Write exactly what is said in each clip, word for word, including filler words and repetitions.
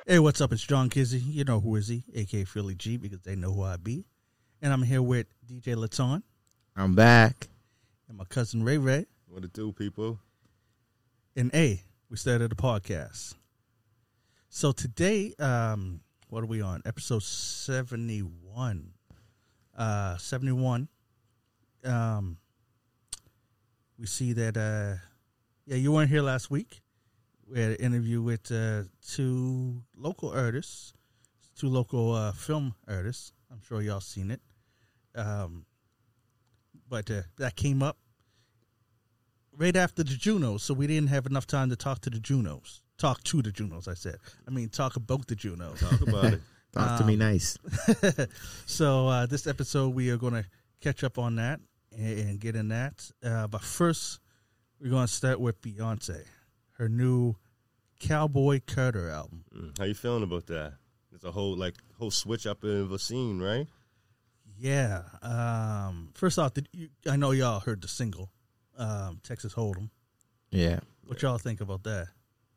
Hey, what's up? It's John Kizzy. You know who is he, a k a. Philly G, because they know who I be. And I'm here with D J Laton. I'm back. And my cousin Ray Ray. What it do, people? And A, we started a podcast. So today, um, what are we on? Episode seventy-one. Uh, seventy-one. Um, we see that, uh, yeah, you weren't here last week. We had an interview with uh, two local artists, two local uh, film artists. I'm sure y'all seen it. Um, but uh, that came up right after the Junos, so we didn't have enough time to talk to the Junos. Talk to the Junos, I said. I mean, talk about the Junos. Talk about it. Talk um, to me nice. So uh, this episode, we are going to catch up on that and, and get in that. Uh, but first, we're going to start with Beyonce. Her new Cowboy Carter album. Mm, how you feeling about that? It's a whole like whole switch up of a scene, right? Yeah. Um, first off, did you, I know y'all heard the single, um, Texas Hold'em. Yeah. What y'all think about that?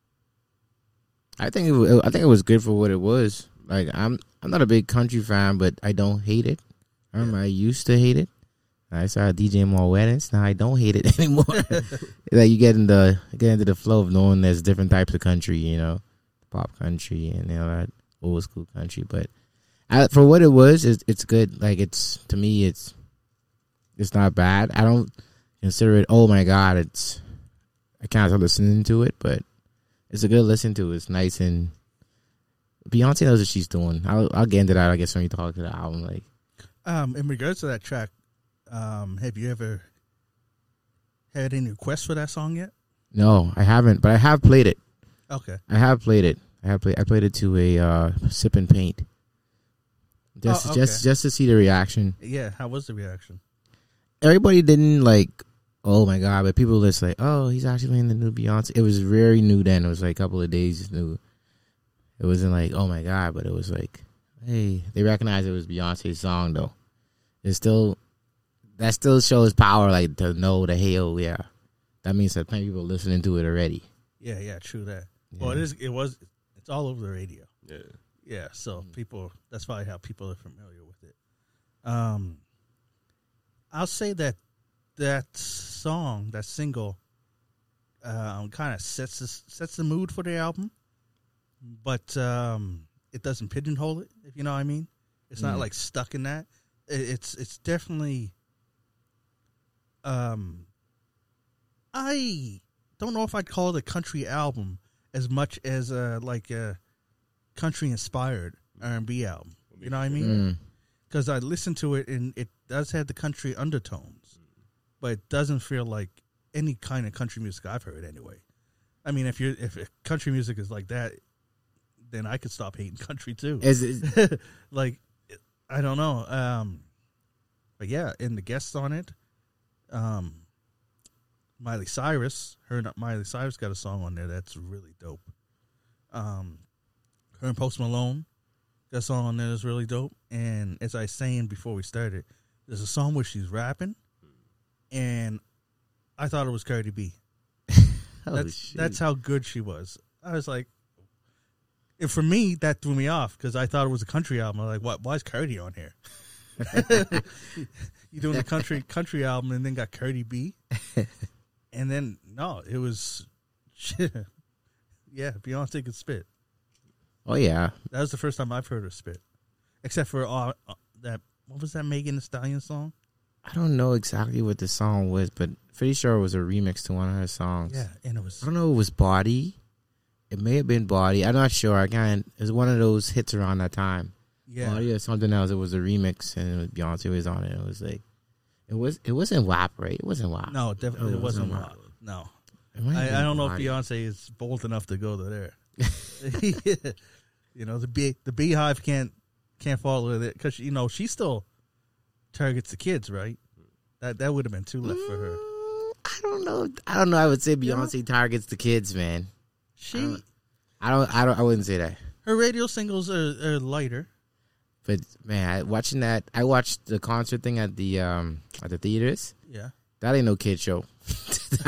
I think it, wa- I think it was good for what it was. Like I'm I'm not a big country fan, but I don't hate it. I remember Yeah. I used to hate it. I started DJing more weddings. Now I don't hate it anymore. Like you get in the get into the flow of knowing there's different types of country, you know, pop country and you know that old school country. But I, for what it was, it's, it's good. Like it's to me, it's it's not bad. I don't consider it. Oh my god, it's I can't stop listening to it, but it's a good listen to. It's nice and Beyonce knows what she's doing. I'll, I'll get into that. I guess when you talk to the album, like Um, in regards to that track, um, have you ever had any requests for that song yet? no, I haven't, but I have played it. Okay. I have played it. I have played. I played it to a uh, sip and paint. Just, Oh, just, okay. just to see the reaction. Yeah. How was the reaction? Everybody didn't like. Oh my god! But people just like, oh, he's actually playing the new Beyonce. It was very new then. It was like a couple of days new. It wasn't like, oh my god, but it was like, hey, they recognized it was Beyonce's song though. It's still, that still shows power, like to know that hey, oh yeah, that means that plenty of people listening to it already. Yeah. Yeah. True that. Yeah. Well, it is. It was. It's all over the radio. Yeah. Yeah. So people. That's probably how people are familiar with it. Um, I'll say that that song, that single, um, kind of sets the, sets the mood for the album, but um, it doesn't pigeonhole it. If you know what I mean, it's not Mm. like stuck in that. It, it's it's definitely. Um, I don't know if I'd call it a country album as much as a like a country inspired R and B album. You know what I mean? Mm. Because I listened to it and it does have the country undertones, but it doesn't feel like any kind of country music I've heard anyway. I mean, if you're if country music is like that, then I could stop hating country too. Is it, Like, I don't know. Um, but yeah, and the guests on it, um, Miley Cyrus, her and Miley Cyrus got a song on there that's really dope. Um, her and Post Malone got a song on there that's really dope. And as I was saying before we started, there's a song where she's rapping, and I thought it was Cardi B. oh, That's shit. that's how good she was. I was like, and for me, that threw me off because I thought it was a country album. I'm like, what? Why is Cardi on here? You doing a country country album and then got Cardi B, and then no, it was, yeah, Beyonce could spit. Oh yeah. That was the first time I've heard her spit, except for uh, uh, that. What was that Megan Thee Stallion song? I don't know exactly what the song was, but pretty sure it was a remix to one of her songs. Yeah, and it was. I don't know if it was Body. It may have been Body. I'm not sure. I can't. It was one of those hits around that time. Yeah, Body or something else. It was a remix, and it was Beyonce was on it. It was like, it was. It wasn't W A P, right? It wasn't W A P. no, definitely Oh, it wasn't. W A WAP. P. No, It might have I, been I don't know if Body. Beyonce is bold enough to go to there. You know, the bee, the Beehive can't can't follow it because you know she still targets the kids, right? That that would have been too left for her. Mm, I don't know. I don't know. I would say Beyonce targets the kids, man. She I don't. I don't. I don't. I wouldn't say that. her radio singles are, are lighter. But man, I, watching that, I watched the concert thing at the um at the theaters. Yeah. That ain't no kid show.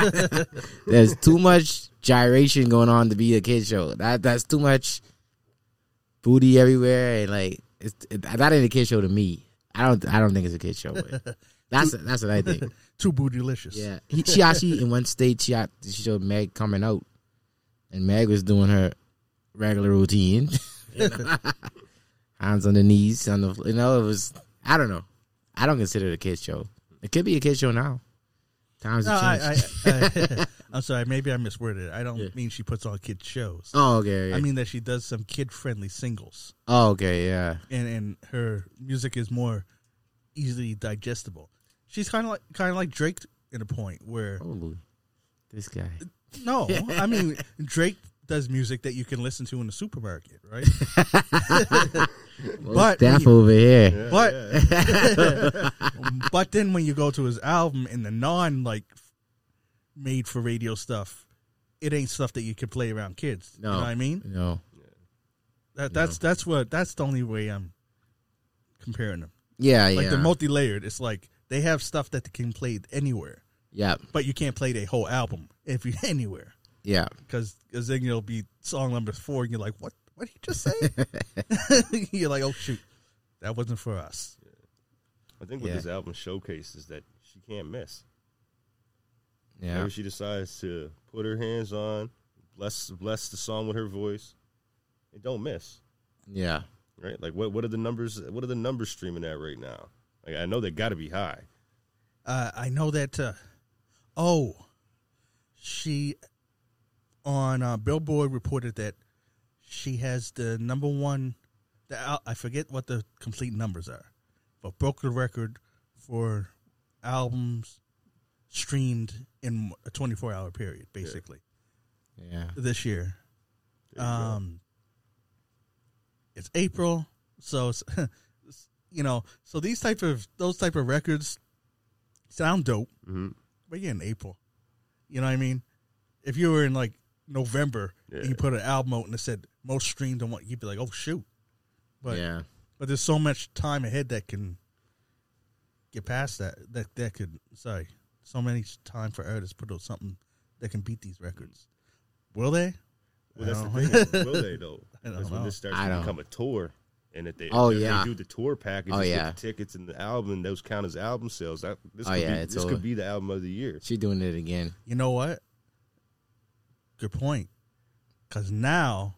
There's too much gyration going on to be a kid show. That that's too much. booty everywhere, and like it's it, that ain't a kid show to me. I don't I don't think it's a kid show. But that's that's what I think. Too bootylicious. Yeah, he, she actually in one state she had, she showed Meg coming out, and Meg was doing her regular routine, you know? Hands on the knees on the you know it was I don't know. I don't consider it a kid show. It could be a kid show now. Times No, have I, changed. I, I, I'm sorry. Maybe I misworded it. I don't Yeah. mean she puts on kid shows. oh okay. Yeah. I mean that she does some kid-friendly singles, oh okay. Yeah. and and her music is more easily digestible. She's kind of like kind of like Drake in a point where Oh, this guy. no, I mean Drake does music that you can listen to in the supermarket, right? But Staff when you- over here. Yeah, But yeah. but then when you go to his album and the non like made for radio stuff, it ain't stuff that you can play around kids. No. You know what I mean? No. That that's that's what that's the only way I'm comparing them. Yeah, Like yeah. they're multi-layered. It's like they have stuff that can play anywhere, yeah. but you can't play their whole album if you anywhere Yeah. because then you'll be song number four and you're like, what? What did you just say? You're like, oh shoot, that wasn't for us. I think what Yeah. this album showcases that she can't miss. Yeah. Whenever she decides to put her hands on, bless bless the song with her voice, and don't miss. Yeah. Right? Like what what are the numbers what are the numbers streaming at right now? Like I know they gotta be high. Uh, I know that. Uh, oh, she on uh, Billboard reported that she has the number one. The al- I forget what the complete numbers are, but broke the record for albums streamed in a twenty-four hour period, basically Yeah. this year. There you go. Um, it's April, so it's, you know, so these type of those type of records sound dope. Mhm. But you're in April. You know what I mean? If you were in like November Yeah. and you put an album out and it said most streamed on what, you'd be like, oh shoot. But yeah. but there's so much time ahead that can get past that. That that could sorry. So many time for artists to put out something that can beat these records. Will they? Well, that's I the don't thing. Will they though? I don't Because when know. this starts I to don't. become a tour, and if they, Oh, if yeah. they do the tour packages Oh, with yeah. the tickets and the album, those count as album sales. That this Oh, could yeah, be, it's this over. could be the album of the year. She doing it again. You know what? Good point. Because now,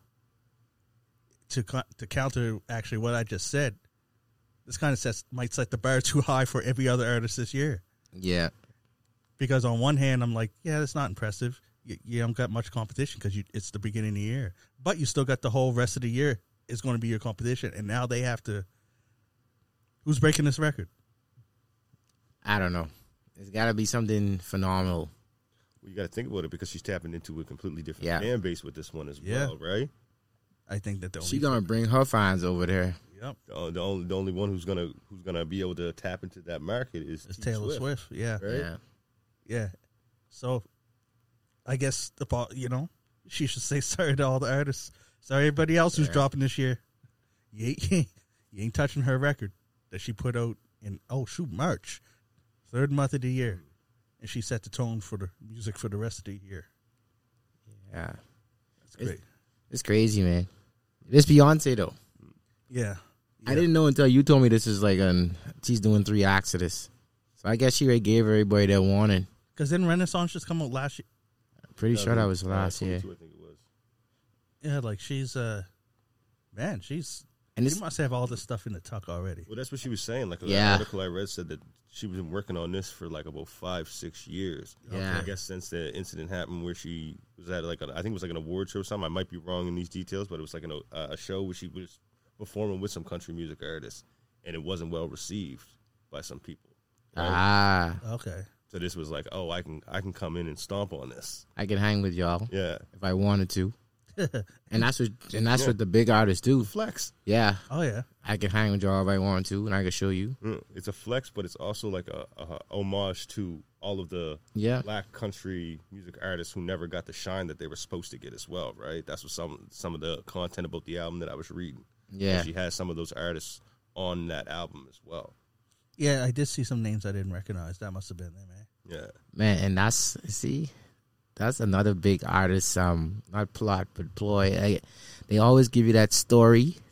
to co- to counter actually what I just said, this kind of sets might set the bar too high for every other artist this year. Yeah. Because on one hand, I'm like, yeah, that's not impressive. You, you don't got much competition because it's the beginning of the year, but you still got the whole rest of the year is going to be your competition, and now they have to. Who's breaking this record? I don't know. It's got to be something phenomenal. Well, you got to think about it because she's tapping into a completely different Yeah. fan base with this one as Yeah. well, right? I think that the She only gonna bring her fans over there. yep, The, o- the only the only one who's gonna who's gonna be able to tap into that market is it's T Taylor Swift. Yeah, right? Yeah. yeah. So, I guess the po- you know she should say sorry to all the artists. Sorry, everybody else who's Yeah. dropping this year. You ain't, you ain't touching her record that she put out in oh shoot March, third month of the year, and she set the tone for the music for the rest of the year. Yeah. That's great. It's crazy, man. This Beyonce though. Yeah. I Yeah. didn't know until you told me this is like an she's doing three acts of this. So I guess she already gave everybody that warning. Because didn't Renaissance just come out last year? Pretty sure that was uh, last year. twenty-two, I think it was. Yeah, like she's uh, man, she's And she this must have all this stuff in the tuck already. Well, that's what she was saying. Like Yeah. an article I read said that she was working on this for like about five, six years. Yeah. I guess since the incident happened where she was at like a, I think it was like an award show or something. I might be wrong in these details, but it was like an, uh, a show where she was performing with some country music artists, and it wasn't well received by some people. right? Ah, Okay. So this was like, oh, I can I can come in and stomp on this. I can hang with y'all Yeah, if I wanted to. And that's what and that's Yeah. what the big artists do. flex. Yeah. Oh yeah. I can hang with y'all if I want to, and I can show you. Mm, It's a flex, but it's also like a, a homage to all of the Yeah. black country music artists who never got the shine that they were supposed to get as well, right? That's what some some of the content about the album that I was reading. Yeah. She has some of those artists on that album as well. Yeah, I did see some names I didn't recognize. That must have been them, man. Yeah. Man, and that's see, that's another big artist. Um, not plot, but ploy. I, they always give you that story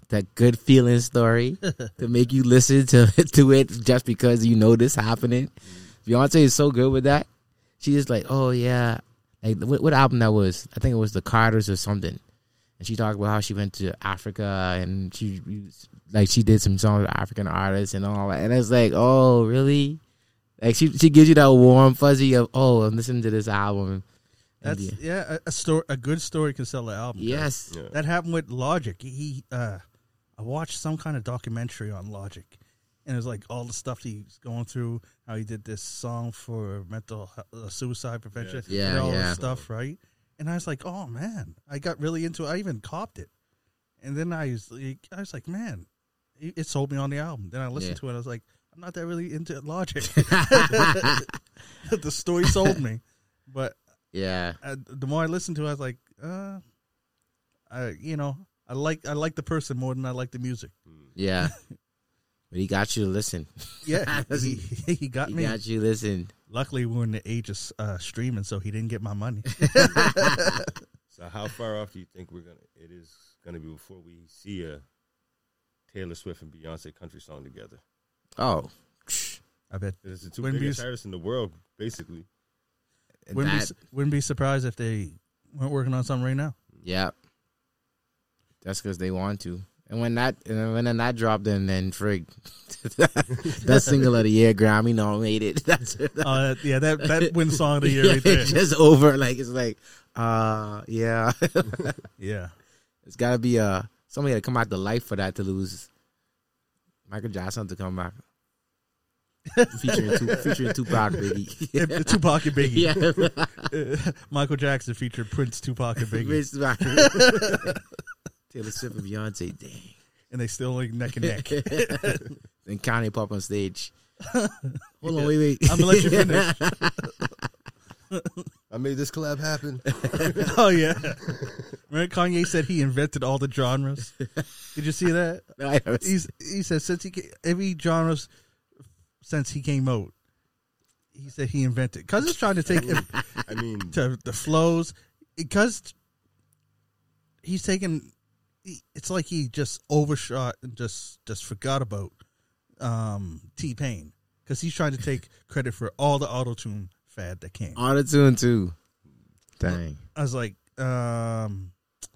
that good feeling story to make you listen to to it just because you know this happening. Beyonce is so good with that. She is like, oh yeah, like what, what album that was? I think it was the Carters or something. And she talked about how she went to Africa and she like she did some songs with African artists and all that. And it's like, oh really? Like she she gives you that warm fuzzy of, oh, I'm listening to this album. That's yeah, yeah a, a story. A good story can sell an album. yes, Yeah. That happened with Logic. He, uh, I watched some kind of documentary on Logic, and it was like all the stuff he's going through. How he did this song for mental uh, suicide prevention, Yeah, and all yeah. this stuff, right? And I was like, oh man, I got really into it. I even copped it, and then I was like, I was like, man, it, it sold me on the album. Then I listened Yeah. to it. I was like, I'm not that really into Logic. The story sold me, but. yeah. Uh, the more I listened to it, I was like, uh, I, you know, I like I like the person more than I like the music. Yeah. But he got you to listen. Yeah, he, he got He me. got you to listen. Luckily, we're in the age of uh, streaming, so he didn't get my money. So how far off do you think we're gonna? It is gonna be before we see a Taylor Swift and Beyonce country song together. Oh. I bet. It's the two Wouldn't be biggest s- artists in the world, basically. Wouldn't be, That, su- wouldn't be surprised if they weren't working on something right now. yeah. That's because they want to. And when that and when then that dropped, then then frig, that single of the year Grammy nominated. That's Uh, that- yeah, that that win song of the year yeah, right there. it's just over. Like it's like, uh, yeah. Yeah, It's got to be uh somebody to come out to life for that to lose. Michael Jackson to come back. featuring, two, featuring Tupac, Biggie. yeah. Tupac and Biggie. Yeah. Michael Jackson featured Prince, Tupac, and Biggie, Rich Tupac. Taylor Swift and Beyonce, dang. and they still like neck and neck. Then Kanye pop on stage. Hold on, wait, wait. I'm gonna let you finish. I made this collab happen. Oh yeah, remember Kanye said he invented all the genres. Did you see that? I haven't He's he said since he ca- every genres since he came out, he said he invented because he's trying to take it I mean, to the flows because he's taking. he- It's like he just overshot and just just forgot about um, T Pain because he's trying to take credit for all the auto tune fad that came. auto tune too. Dang. I was like, um,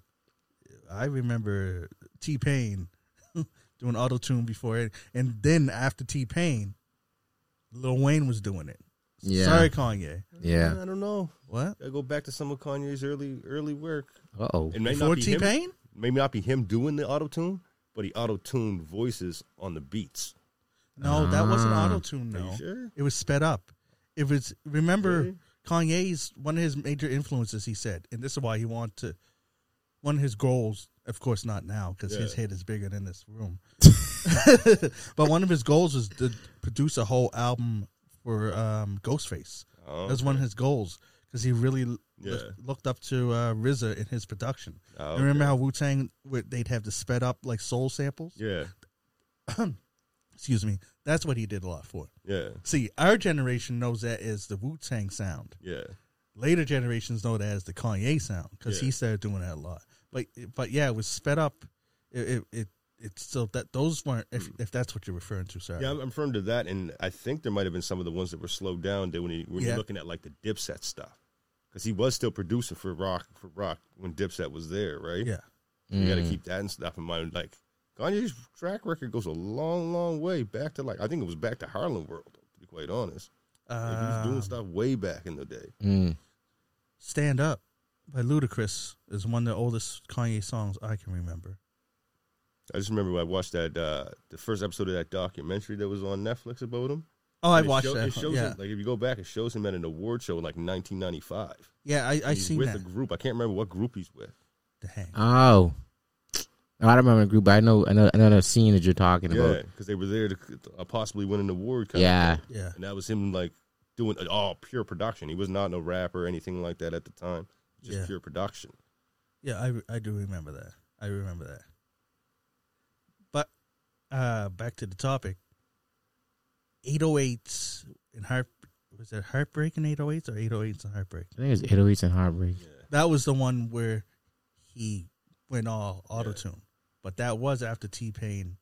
I remember T Pain doing auto tune before it, and then after T Pain, Lil Wayne was doing it. Yeah. Sorry, Kanye. Yeah. I don't know. What? I go back to some of Kanye's early early work. Uh oh. It may Before not be T him. Pain? Maybe not be him doing the auto tune, but he auto tuned voices on the beats. No, that wasn't Ah. auto tune. Are No, you sure? it was sped up. It was. Remember, Really? Kanye's one of his major influences. He said, and this is why he wanted to. One of his goals, of course, not now because his Yeah. head is bigger than this room. But one of his goals was to produce a whole album for um, Ghostface. Oh, That was one of okay. his goals because he really l- Yeah. looked up to uh, R Z A in his production. Oh, And remember okay. how Wu Tang they'd have the sped up like soul samples? Yeah, Excuse me. That's what he did a lot for. yeah, See, our generation knows that as the Wu Tang sound. yeah. Later generations know that as the Kanye sound because Yeah. he started doing that a lot. But but yeah, it was sped up. It it, it it's still that those weren't if if that's what you're referring to. Sorry. Yeah, I'm, I'm referring to that, and I think there might have been some of the ones that were slowed down there when, he, when Yeah. you're looking at like the Dipset stuff, because he was still producing for rock for rock when Dipset was there, right? Yeah. You got to Mm. keep that and stuff in mind. Like Kanye's track record goes a long, long way back to like I think it was back to Harlem World. To be quite honest, like, he was doing Um, stuff way back in the day. Mm. Stand Up by Ludacris is one of the oldest Kanye songs I can remember. I just remember when I watched that uh, the first episode of that documentary that was on Netflix about him. Oh, I And it watched show- that. It shows yeah, him, like if you go back, it shows him at an award show in like nineteen ninety-five. yeah, I I He's seen with that. a group. I can't remember what group he's with. Dang. Oh. I don't remember the group, but I know another, another scene that you're talking Yeah, about. because they were there to uh, possibly win an award. Kind Yeah. of thing. Yeah. And that was him like doing it all pure production. He was not no rapper or anything like that at the time. Just Yeah. pure production. Yeah, I, I do remember that. I remember that. But uh, back to the topic. eight oh eights and heart was it Heartbreak in eight oh eights or eight oh eights and Heartbreak? I think it's eight oh eights and Heartbreak. Yeah. That was the one where he went all auto tune. but that was after T-Pain,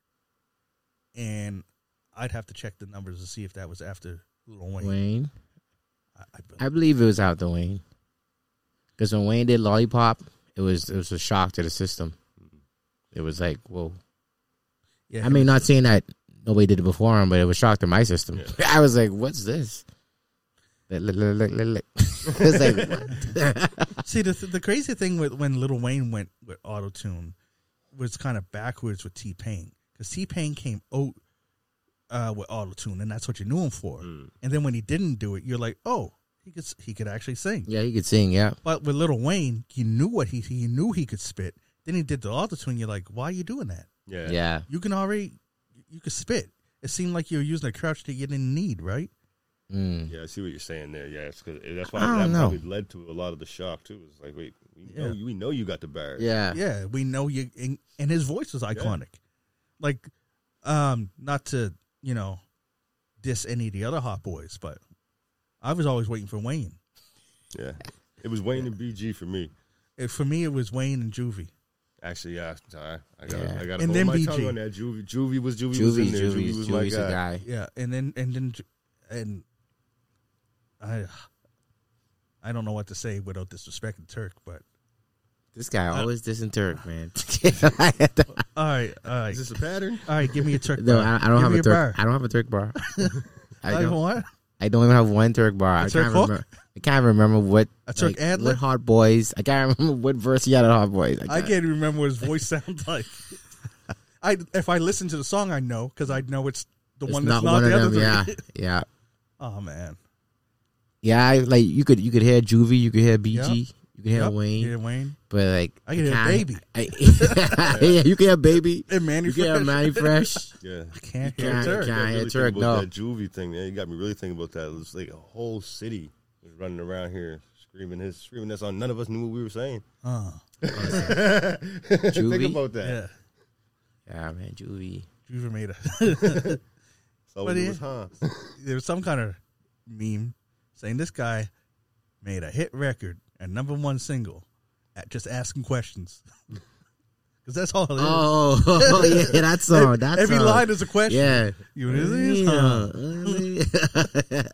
and I'd have to check the numbers to see if that was after Lil Wayne. Wayne. I, I believe. I believe it was after Wayne. Because when Wayne did Lollipop, it was it was a shock to the system. It was like, whoa. Yeah, I mean, not saying that nobody did it before him, but it was a shock to my system. Yeah. I was like, what's this? Look, look, look, look, look. It's like, what? See, the the crazy thing with when Lil Wayne went with auto-tune was kind of backwards with T-Pain. Because T-Pain came out uh, with auto-tune, and that's what you knew him for. Mm. And then when he didn't do it, you're like, oh, he could he could actually sing. Yeah, he could sing, yeah. But with Lil Wayne, you knew what he he knew he could spit. Then he did the auto-tune. You're like, why are you doing that? Yeah. Yeah. You can already you could spit. It seemed like you were using a crouch that you didn't need, right? Mm. Yeah, I see what you're saying there. Yeah, it's 'cause- that's why I don't that know. probably led to a lot of the shock too. It's like, wait, we know, Yeah. you, we know you got the bars. Yeah. Yeah, we know you, and, and his voice was iconic. Like, um, not to you know diss any of the other hot boys, but I was always waiting for Wayne. Yeah. It was Wayne and B G for me. It, for me, it was Wayne and Juvie. Actually, yeah, I, I got, Yeah. I got to And hold then my B G. tongue on that. Juvie, Juvie was Juvie, was in Juvie, there. Juvie, Juvie was my Juvie's guy. a guy. Yeah, and then and then and I I don't know what to say without disrespecting Turk, but This guy Uh, always dissing Turk, man. all right, all right, Is this a pattern? all right. Give me a Turk. No, bar. I, I don't Give have me a Turk. bar. I don't have a Turk bar. I I don't. what? I don't even have one Turk bar. A I Turk can't hook? remember. I can't remember what A Turk like, ad-lib? what Hot Boys. I can't remember what verse he had at Hot Boys. I can't even remember what his voice sounds like. I if I listen to the song, I know because I know it's the It's one that's not not, one the of other them. three. Yeah, yeah, Oh man, yeah. I, like you could you could hear Juvie, you could hear B G, Yep. you could hear Yep, Wayne, yeah, Wayne, but like I can hear can't- Baby. I, yeah, you can hear Baby. and Manny You can hear Fresh. Manny Fresh. Yeah. I can't You hear can't- Turk. can't- I hear really Turk, think about no. that Juvie thing. Man, you got me really thinking about that. It was like a whole city was running around here screaming his screaming that song. None of us knew what we were saying. Oh, Think Juvie? about that. yeah, Yeah, man, Juvie. Juve made a. So But it yeah. was, huh? There was some kind of meme saying this guy made a hit record and number one single at just asking questions. Because that's all it is. Oh, oh yeah, that song. That Every song. line is a question. Yeah. You really is, huh?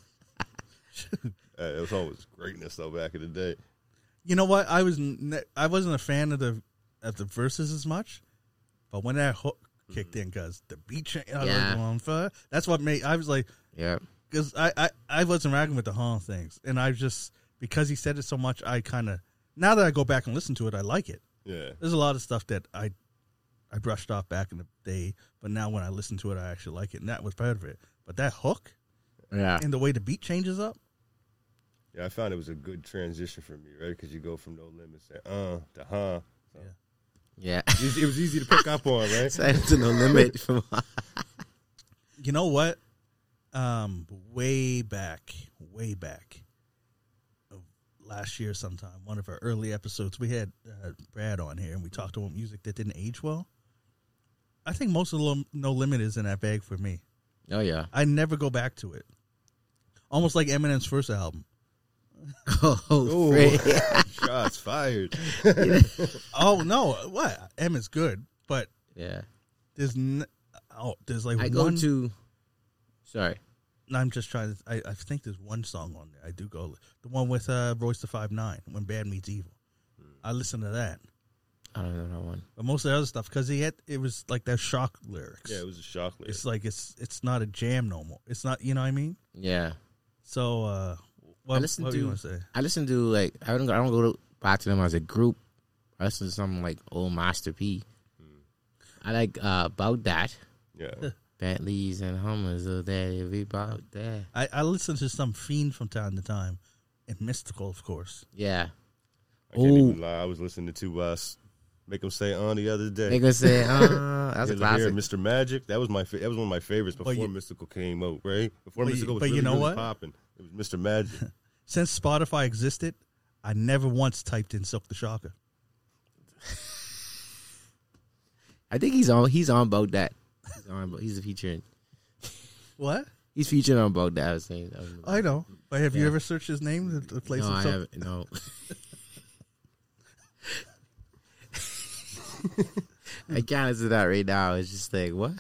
Uh, it was always greatness though back in the day. You know what? I was ne- I wasn't a fan of the of the verses as much, but when that hook kicked in, because the beat change, I was Yeah. like, on fire. That's what made. I was like, Yeah. because I, I I wasn't rocking with the Han things, and I just because he said it so much, I kind of now that I go back and listen to it, I like it. Yeah. There's a lot of stuff that I I brushed off back in the day, but now when I listen to it, I actually like it, and that was part of it. But that hook Yeah. and the way the beat changes up, Yeah, I found it was a good transition for me, right? Because you go from no limits to uh to huh. So Yeah. it, was, it was easy to pick up on, right? Set to no limit. From you know what? Um, way back, way back, of last year sometime, one of our early episodes, we had uh, Brad on here, and we talked about music that didn't age well. I think most of the Lo- No Limit is in that bag for me. oh yeah. I never go back to it. Almost like Eminem's first album. Oh, Ooh. Fred. Shots fired. Oh no, what? M is good, but Yeah. there's n- oh, there's like I go one. to. Sorry. No, I'm just trying to. I, I think there's one song on there. I do go the one with uh, Royce the Five Nine, When Bad Meets Evil. I listen to that, I don't know that one. but most of the other stuff because he had it was like that shock lyrics. Yeah, it was a shock lyric. It's like it's it's not a jam no more. It's not, you know what I mean. Yeah. So uh, what, listen what do you to- want to say? I listen to like I don't I don't go to, back to them as a group. I listen to something like Old Master P. I like uh, About That. yeah. Bentleys and Hummers of that. We about that. I, I listen to some Fiend from time to time, and Mystical, of course. Yeah. I can't Ooh. even lie. I was listening to us make them say on the other day. They gonna say, uh, that's a Yeah, classic. here, Mister Magic. That was my fa- that was one of my favorites before you- Mystical came out, right? Before But you- Mystical was but you really, know really what? popping. It was Mister Magic. Since Spotify existed, I never once typed in Silk the Shocker. I think he's on. He's on About That. He's on. He's featuring. What? He's featured on About That. I was saying. That was, I know. But have you Yeah. ever searched his name to, to play no, some I Silk? haven't. No. I can't listen to that right now. It's just like, what?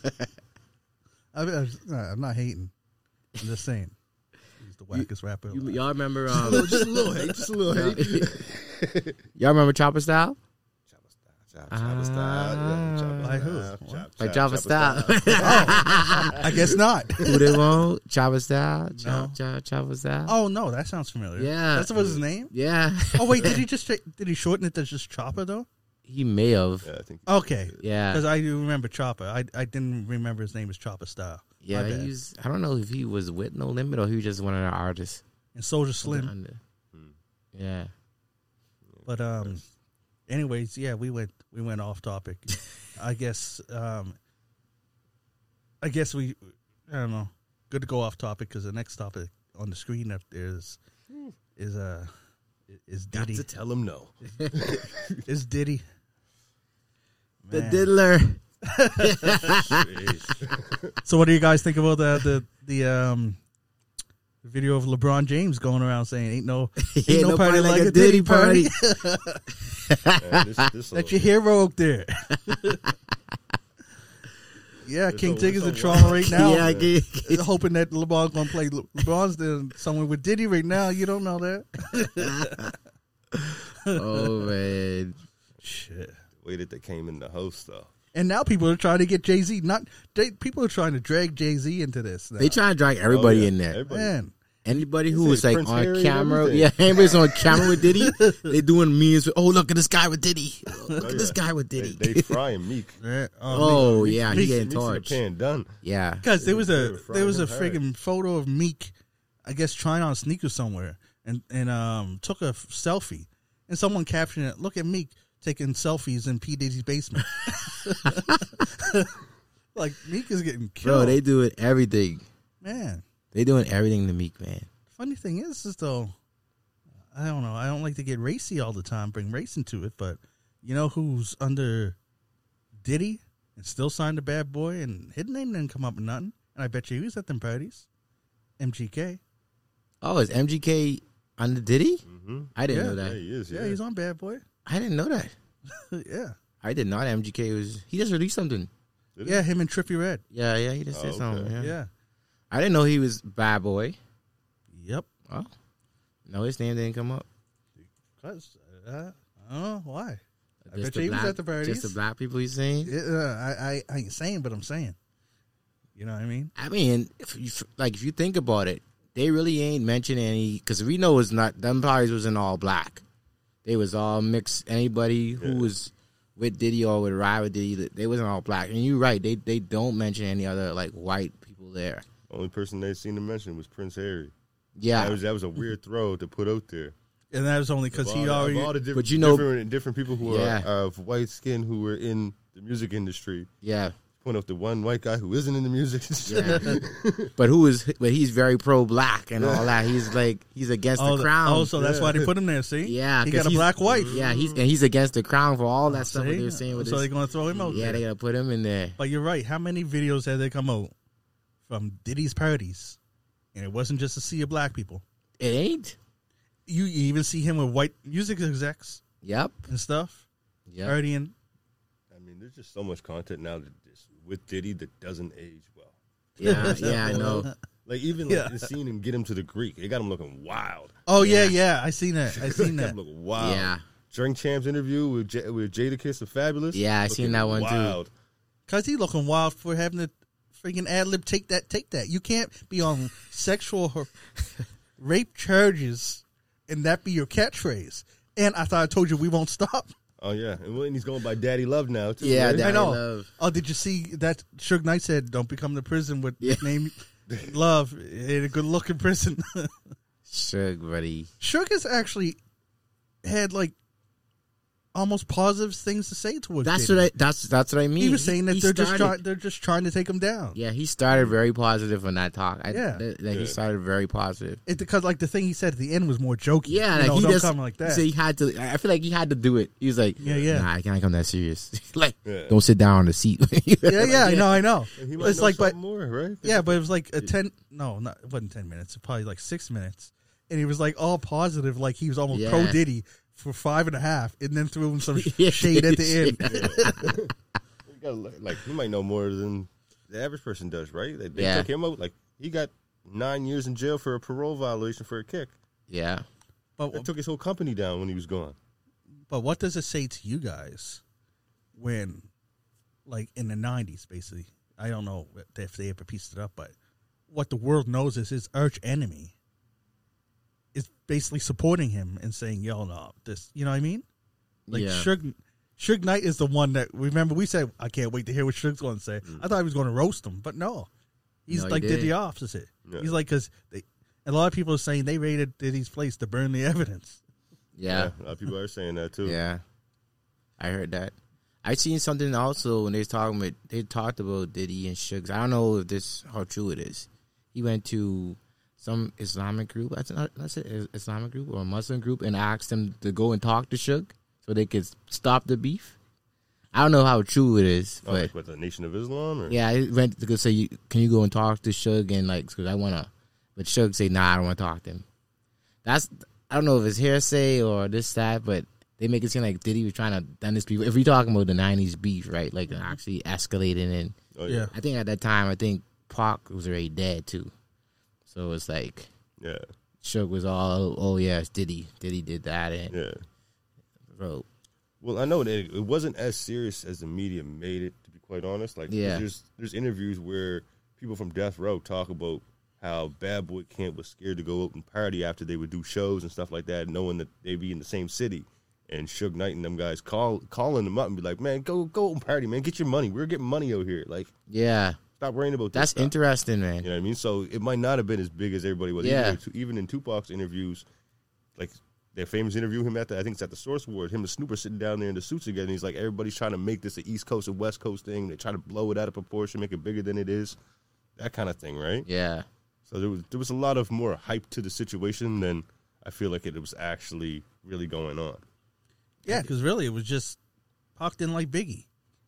I mean, I'm, I'm not hating. I'm just saying. He's the wackest rapper. You, alive. y'all remember? Um, just a little hate, just a little hate. y'all remember Chopper Style? Chopper style, chopper, chopper style, yeah, chopper Like who? style, chop, Like chop, Chopper chopper Style. I guess not. Who they want? Chopper Style? No. Chop, chop, Chopper Style? Oh no, that sounds familiar. Yeah. That's what his name. Yeah. Oh wait, did he just did he shorten it to just Chopper though? He may have. Yeah, I think. Okay, Yeah. because I do remember Chopper. I I didn't remember his name was Chopper Style. Yeah, My bad. he's. I don't know if he was with No Limit or he was just one of the artists. And Soldier Slim. Under. Yeah. But um, anyways, yeah, we went we went off topic. I guess um, I guess we I don't know. Good to go off topic because the next topic on the screen up there is is uh is Got Diddy. to tell him no. Is Diddy. The Man. Diddler. So what do you guys think about the the the um the video of LeBron James going around saying ain't no ain't, Ain't no party like, a Diddy party, Man, this, this that little- your hero up there. Yeah, It's King a- Tigger's it's in a Toronto wild- right now. Yeah, I get, Hoping that LeBron's gonna play. Le- LeBron's there somewhere with Diddy right now. You don't know that. oh man. Shit. the way that they came in the host though. And now people are trying to get Jay Z. Not they, people are trying to drag Jay Z into this. Now. They trying to drag everybody Oh, yeah. in there. Everybody. Man, Anybody They who say was like Prince on Harry and camera, everything. yeah, anybody's on camera with Diddy, they doing memes. With, oh, look at this guy with Diddy. Look Oh, at this yeah. guy with They, Diddy. they frying Meek. yeah. oh Meek- yeah, Meek- he getting Meek's in the torched. pan done. Yeah, Because there was They a were frying there was a him hard. friggin' photo of Meek, I guess trying on sneakers somewhere, and and um took a f- selfie, and someone captioned it. Look at Meek taking selfies in P Diddy's basement. Like Meek is getting killed. bro, they doing everything. Man, They doing everything to Meek, man. funny thing is, is though, I don't know. I don't like to get racy all the time, bring race into it, but you know who's under Diddy and still signed to Bad Boy, and his name didn't come up with nothing, and I bet you he was at them parties. M G K. Oh, is M G K under Diddy? Mm-hmm. I didn't Yeah. know Yeah, that. he is. Yeah, Yeah, he's on Bad Boy. I didn't know that. Yeah. I did not. M G K was. He just released something. Did he? Yeah, him and Trippie Redd. Yeah, yeah, he just Oh, did okay. something. Yeah. Yeah. I didn't know he was Bad Boy. Yep. Oh, no, his name didn't come up. Cause uh, I don't know why. I Just bet the you he was black- at the parties. Just the black people he's saying. Yeah, uh, I, I I ain't saying, but I'm saying. You know what I mean? I mean, if you, like if you think about it, they really ain't mentioning any because we know it's not them parties wasn't all black. They was all mixed. Anybody who Yeah. was with Diddy or would ride with Diddy, they wasn't all black. And you're right, they they don't mention any other like white people there. Only person they seen to mention was Prince Harry. Yeah, That was that was a weird throw to put out there. And that was only because Of he all the- of already. all the different, But you know- different, different people who Yeah. are of white skin who were in the music industry. yeah, Point out the one white guy who isn't in the music. yeah. But who is? But he's very pro black and all that. He's like he's against Oh, the crown. oh, so that's Yeah. why they put him there. See, Yeah, he 'cause got a he's- black wife. Yeah, he's and he's against the crown for all that stuff that See? they're saying with so this. they're gonna throw him out. Yeah, there. they gotta put him in there. But you're right. How many videos have they come out from Diddy's parties, and it wasn't just a sea of black people. It ain't. You even see him with white music execs Yep. and stuff. Yep. Partying. I mean, there's just so much content now that this, with Diddy that doesn't age well. Yeah, yeah, I know. Like even like Yeah. the scene and get him to the Greek, it got him looking wild. Oh yeah, Yeah. yeah. I seen that. I seen Got that. him looking wild. Yeah. Drink Champs interview with J- with Jadakiss and Fabulous. Yeah, I seen looking that one, too. wild. Cause he looking wild for having to freaking ad lib take that, take that. You can't be on sexual har- rape charges and that be your catchphrase. And I thought I told you we won't stop. Oh yeah, and when he's going by Daddy Love now too. Yeah, right? Daddy I know. Love. Oh, did you see that Suge Knight said, "Don't become the prison with Yeah. name Love in a good looking prison." Suge, buddy. Suge has actually had like almost positive things to say towards. That's Diddy. what I. That's that's what I mean. He was saying that He they're just started- trying. They're just trying to take him down. Yeah, he started very positive on that talk. I, Yeah. that, that he Yeah. started very positive. It because like the thing he said at the end was more jokey. Yeah, you like know, he don't just come like that. So he had to. I feel like he had to do it. He was like, Yeah, yeah. Nah, I can't come that serious. like, Yeah. don't sit down on the seat. yeah, yeah, I know, I know. And he might It's know like, but something more, right? yeah, but it was like a ten. No, not it wasn't ten minutes. Probably like six minutes. And he was like all positive, like he was almost Yeah. pro Diddy for five and a half, and then threw him some shade at the end. Yeah. You gotta, like, he might know more than the average person does, right? They, they Yeah. took him out. Like, he got nine years in jail for a parole violation for a kick. Yeah. But That took his whole company down when he was gone. but what does it say to you guys when, like in the nineties, basically? I don't know if they ever pieced it up, but what the world knows is his arch enemy is basically supporting him and saying, "Yo, no, this," you know what I mean? Like Yeah. Suge, Suge Knight is the one that, remember we said, I can't wait to hear what Suge's going to say. Mm. I thought he was going to roast him, but no, he's No, he like did didn't. the opposite. Yeah. He's like, because they, a lot of people are saying they raided Diddy's place to burn the evidence. Yeah. A lot of people are saying that too. Yeah. I heard that. I seen something also when they was talking about, they talked about Diddy and Suge. I don't know if this how true it is. He went to some Islamic group, that's not that's it, Islamic group or a Muslim group, and asked them to go and talk to Suge so they could stop the beef. I don't know how true it is, Oh, but like with the Nation of Islam? Or? yeah, I went to go say, you, "Can you go and talk to Suge?" And like, because I wanna, but Suge say, "Nah, I don't want to talk to him." That's I don't know if it's hearsay or this that, but they make it seem like Diddy was trying to done this beef. If we talking about the nineties beef, right? Like actually escalating, and Oh, Yeah. I think at that time, I think Pac was already dead too, so it's like Yeah. Suge was all, "Oh yes, Diddy, Diddy did that," and Yeah. bro, Well, I know that it, it wasn't as serious as the media made it, to be quite honest. Like, Yeah. there's there's interviews where people from Death Row talk about how Bad Boy Camp was scared to go out and party after they would do shows and stuff like that, knowing that they'd be in the same city. And Suge Knight and them guys call calling them up and be like, "Man, go go out and party, man. Get your money. We're getting money out here. Like, yeah, stop worrying about this that's stuff." interesting, man. You know what I mean? So it might not have been as big as everybody was. Yeah. Even, even in Tupac's interviews, like their famous interview, him at the, I think it's at the Source Award, him and Snoop are sitting down there in the suits together, and he's like, everybody's trying to make this an East Coast and West Coast thing. They try to blow it out of proportion, make it bigger than it is. That kind of thing, right? Yeah, So there was there was a lot of more hype to the situation than I feel like it was actually really going on. Yeah, because really it was just Pac didn't like Biggie.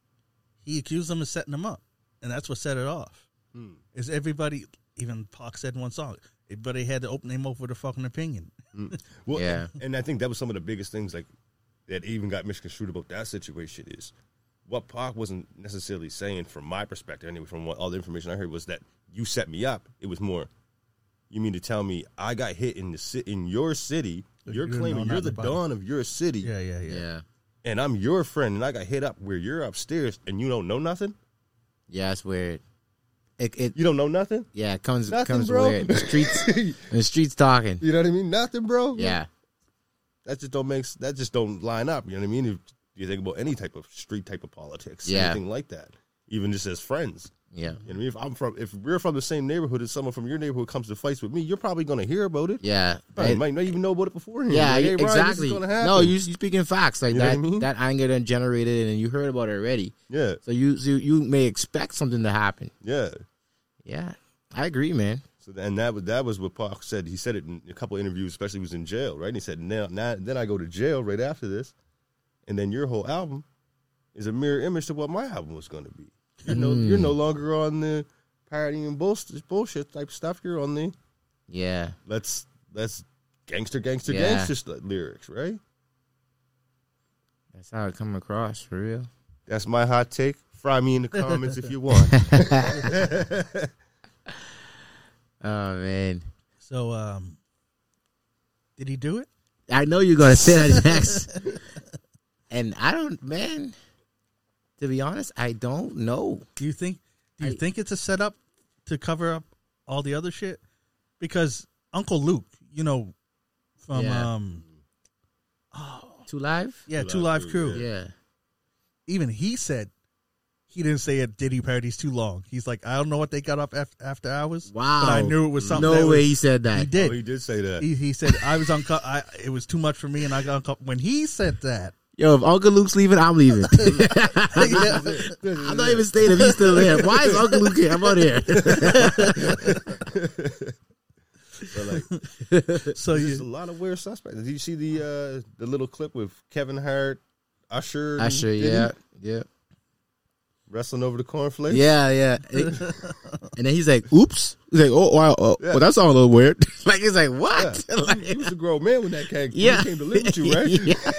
He accused them of setting him up, and that's what set it off. Hmm. Is everybody, even Pac said in one song, everybody had to open their mouth with a fucking opinion. Well, Yeah. and, and I think that was some of the biggest things like that even got misconstrued about that situation is what Pac wasn't necessarily saying from my perspective, anyway, from what all the information I heard was that you set me up. It was more, you mean to tell me I got hit in the ci- in your city, You you're didn't claiming know you're nothing the about it. dawn of your city, Yeah, yeah, yeah. yeah, and I'm your friend, and I got hit up where you're upstairs, and you don't know nothing? yeah. It's weird. It, it You don't know nothing? yeah, it comes Nothing, comes bro. weird. The streets, the streets talking. You know what I mean? Nothing, bro. Yeah, That just don't make that just don't line up. You know what I mean? If you think about any type of street type of politics, Yeah. anything like that, even just as friends. yeah, You know what I mean? If I'm from, if we're from the same neighborhood, and someone from your neighborhood comes to fights with me, you're probably going to hear about it. yeah. Probably It- might not even know about it beforehand. yeah, Like, hey, Ryan, exactly. This is gonna happen. No, you you speaking facts like You know that. what I mean? That anger done generated, and you heard about it already. Yeah, So you so you may expect something to happen. yeah. Yeah, I agree, man. So and that was that was what Pac said. He said it in a couple of interviews, especially he was in jail, right? And he said, "Now, now, then I go to jail right after this, and then your whole album is a mirror image to what my album was going to be. You're no, Mm. you're no longer on the partying bullshit, bullshit type stuff. You're on the Yeah, let's let's gangster, gangster, Yeah. gangster st- lyrics, right? that's how it come across for real. That's my hot take. Fry me in the comments if you want. Oh man, So, um, did he do it? I know you're gonna say that next, and I don't, man. To be honest, I don't know. Do you think? Do you I- think it's a setup to cover up all the other shit? Because Uncle Luke, you know, from Yeah. um, Two Live. yeah, Two Two Live Live Crew, Crew. Yeah, Even he said he didn't say it. Diddy party's too long. He's like, I don't know what they got up after, after hours. wow. but I knew it was something. No that way was- he said that. He Oh, did. he did say that. He, he said I was uncut. I it was too much for me, and I got uncomfortable. When he said that, Yo, if Uncle Luke's leaving, I'm leaving. I'm not even staying if he's still there. Why is Uncle Luke here? I'm out here. But like, so there's a you, lot of weird suspects. Did you see the uh, the little clip with Kevin Hart, Usher, and Usher, Diddy? yeah, yeah. wrestling over the cornflakes. Yeah, yeah. It- and then he's like, "Oops." He's like, "Oh, wow, oh, Yeah. well, that's all a little weird." Like he's like, "What?" Yeah. Like, He was a grown man when that came, yeah, when he came to live with you, right?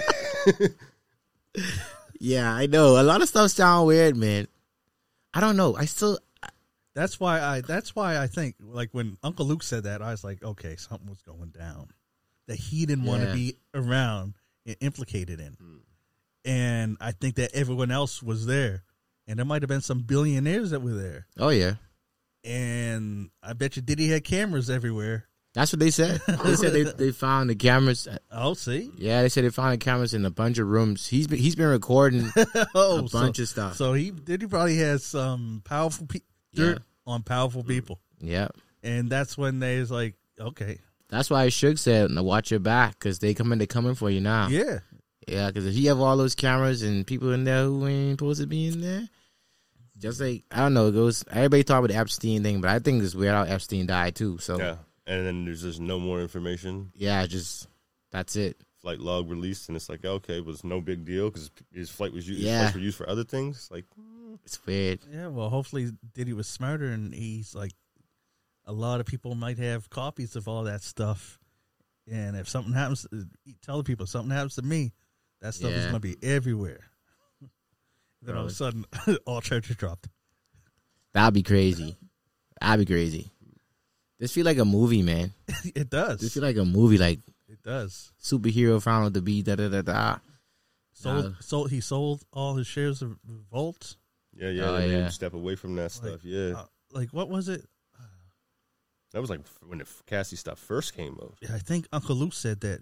yeah. Yeah, I know. A lot of stuff sound weird, man. I don't know. I still. That's why I. That's why I think like when Uncle Luke said that, I was like, okay, something was going down that he didn't want to Yeah. be around and implicated in, Hmm. and I think that everyone else was there, and there might have been some billionaires that were there, Oh yeah, and I bet you Diddy had cameras everywhere. that's what they said. They said they they found the cameras. Oh, see, Yeah, they said they found the cameras in a bunch of rooms. He's been he's been recording oh, a bunch of stuff. So he Diddy probably has some powerful pe- dirt on powerful people, Yeah, and that's when they's like, okay, that's why Suge said, "Now watch your back, because they coming, they coming for you now." yeah, Yeah, because if you have all those cameras and people in there who ain't supposed to be in there, just like, I don't know, it goes, everybody talk about the Epstein thing, but I think it's weird how Epstein died too. So, yeah, Yeah. And then there's just no more information. just, that's it. Flight log released, and it's like, okay, it was no big deal because his flight was used, his Yeah. flights were used for other things. Like, It's weird. yeah. Well, hopefully Diddy was smarter, and he's like, a lot of people might have copies of all that stuff, and if something happens, tell the people if something happens to me, that stuff is Yeah. going to be everywhere. Then all of a sudden, all charges dropped. That'd be crazy. That'd be crazy. This feel like a movie, man. It does. This feel like a movie, like It does. superhero found to be da da da da. Sold, Nah. sold. He sold all his shares of Volt. yeah, yeah, Oh, they made yeah. him step away from that stuff. Yeah. Uh, like what was it? That was like when the Cassie stuff first came out. I think Uncle Luke said that.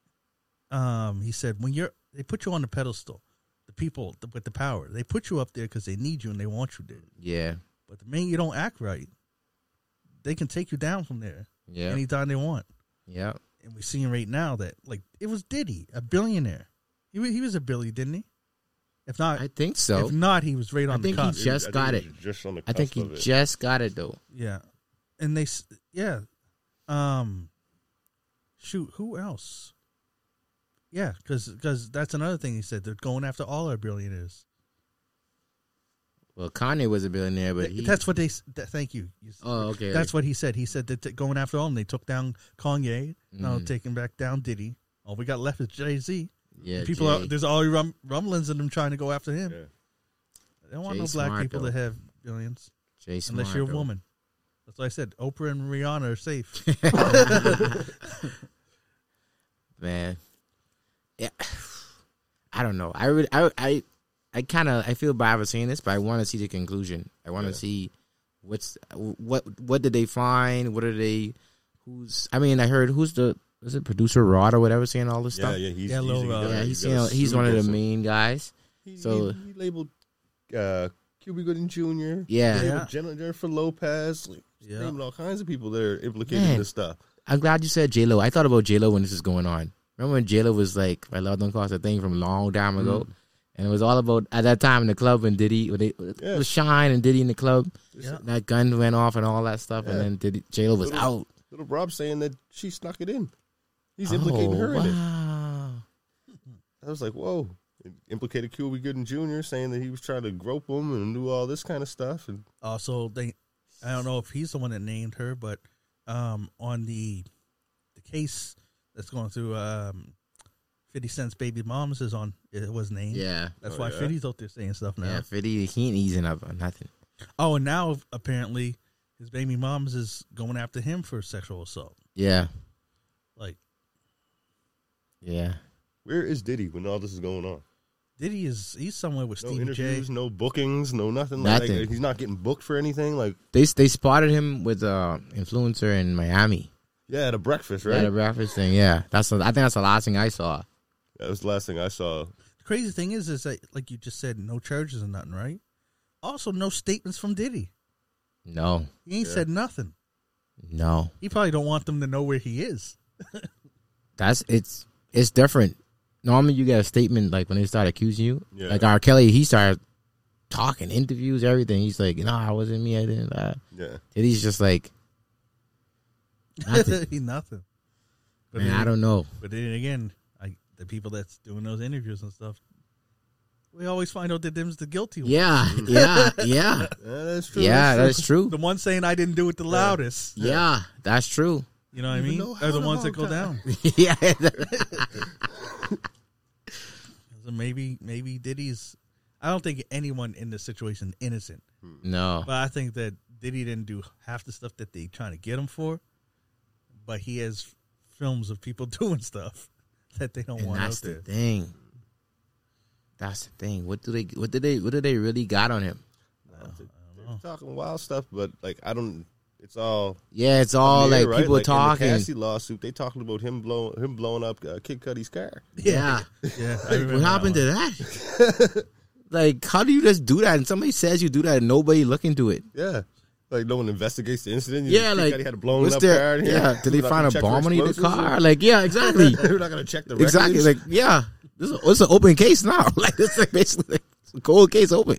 Um, he said when you're, they put you on the pedestal. The people with the power, they put you up there because they need you and they want you there. Yeah, But the minute you don't act right, they can take you down from there yeah, anytime they want. yeah. And we're seeing right now that like it was Diddy, a billionaire. He wa- he was a billy, didn't he? If not, I think so. if not, he was right I on think the he cusp. just I think got was it. Just on the I think cusp he of it. just got it though. Yeah, and they s- yeah, um, shoot, who else? Yeah, because that's another thing he said. They're going after all our billionaires. Well, Kanye was a billionaire, but he, that's what they. s- That, thank you. You s- oh, okay. That's what he said. He said that t- going after all, and they took down Kanye. Now Mhm. taking back down Diddy. All we got left is Jay Z. yeah. People Jay. are there's all rum, rumblings of them trying to go after him. Yeah. They don't want Jay no black smart, people though. that have billions, Jay Smart, unless you're a though. woman. That's what I said. Oprah and Rihanna are safe. Man, yeah. I don't know. I really, I, I, I kind of, I feel bad for saying this, but I want to see the conclusion. I want to Yeah. see what's what, what did they find? What are they? Who's? I mean, I heard who's the is it producer Rod or whatever saying all this Yeah, stuff. yeah, he's Yeah, he's, Lil he Rod. got- Yeah, he he's got you know, a he's suit one of the also. main guys. He, So- he, he labeled uh, Cuba Gooding Junior Yeah. He Yeah. labeled Jen- Jennifer Lopez. Like, he's Yeah. naming all kinds of people that are implicated Man. in this stuff. I'm glad you said J Lo. I thought about J Lo when this was going on. Remember when J Lo was like, "My love don't cost a thing" from a long time ago, and it was all about at that time in the club when Diddy, when they, Yeah. it was Shine and Diddy in the club. Yeah. That gun went off and all that stuff, Yeah. and then Diddy, J Lo was Little- out. Little Rob saying that she snuck it in. He's implicating Oh, her in it. wow. I was like, whoa. It implicated Cuba Gooding Junior saying that he was trying to grope him and do all this kind of stuff. And Also, they, I don't know if he's the one that named her, but um, on the the case that's going through um, fifty Cent's baby moms is on. It was named. Yeah, That's Oh, why yeah? fifty's out there saying stuff now. yeah. Fifty, he ain't easing up on nothing. Oh, and now apparently his baby moms is going after him for sexual assault. Yeah, Like yeah. where is Diddy when all this is going on? Diddy is he's somewhere with No Stevie J. interviews, no bookings, no nothing. Like, Nothing. like, he's not getting booked for anything. Like, They they spotted him with a influencer in Miami. yeah, at a breakfast, Right? right? At a breakfast thing. Yeah, that's. The, I think that's the last thing I saw. That was the last thing I saw. The crazy thing is, is that like you just said, no charges or nothing, right? Also, no statements from Diddy. No, He ain't Yeah. said nothing. no. He probably don't want them to know where he is. That's it's it's different. Normally, you get a statement like when they start accusing you. Yeah. Like R. Kelly, he started talking, interviews, everything. He's like, "No, I wasn't me. I didn't." Uh. Yeah. Diddy's just like, nothing. he nothing. But Man, then, I don't know. But then again, I, the people that's doing those interviews and stuff, we always find out that them's the guilty one. Yeah, yeah, yeah. Yeah, that's true. Yeah, that's that's true. The one saying I didn't do it the loudest. Yeah, that's true. You know what I Even mean? though Are the how ones the that go whole time. down. Yeah. So maybe maybe Diddy's. I don't think anyone in this situation is innocent, No. but I think that Diddy didn't do half the stuff that they trying to get him for. But he has films of people doing stuff that they don't And want out that's the there. thing. That's the thing. What do they? What did they? What did they really got on him? They're talking wild stuff, but like I don't. It's all Yeah, it's all yeah, like right? people like talking. In the Cassie lawsuit, they talking about him blowing him blowing up uh, Kid Cudi's car. Yeah. Yeah, I remember What that happened one. to that? Like, how do you just do that? And somebody says you do that, and nobody look into it. Yeah, like no one investigates the incident. Yeah, Kid like Cudi had a blown what's up their? car. Yeah, did they We're not find a gonna check for bomb underneath the explosives. car? Like, yeah, exactly, We're not gonna check the exactly. records. Like, yeah, this is it's an open case now. Like, it's like basically like, it's a cold case open.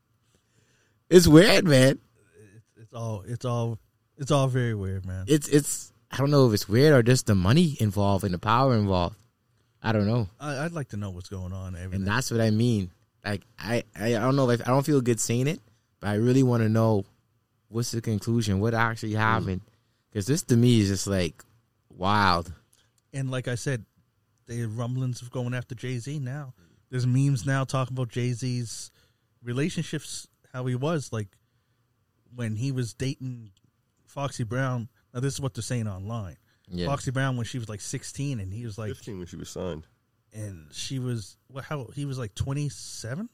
It's weird, man. It's all. It's all. It's all very weird, man. It's it's. I don't know if it's weird or just the money involved and the power involved. I don't know. I, I'd like to know what's going on. Everything. And that's what I mean. Like I, I, I don't know if I don't feel good saying it, but I really want to know what's the conclusion, what actually happened, because this to me is just like wild. And like I said, the rumblings of going after Jay-Z now. There's memes now talking about Jay-Z's relationships, how he was like when he was dating Foxy Brown. Now this is what they're saying online. Yeah, Foxy Brown when she was like sixteen and he was like, fifteen when she was signed. and she was what? How he was like twenty-seven,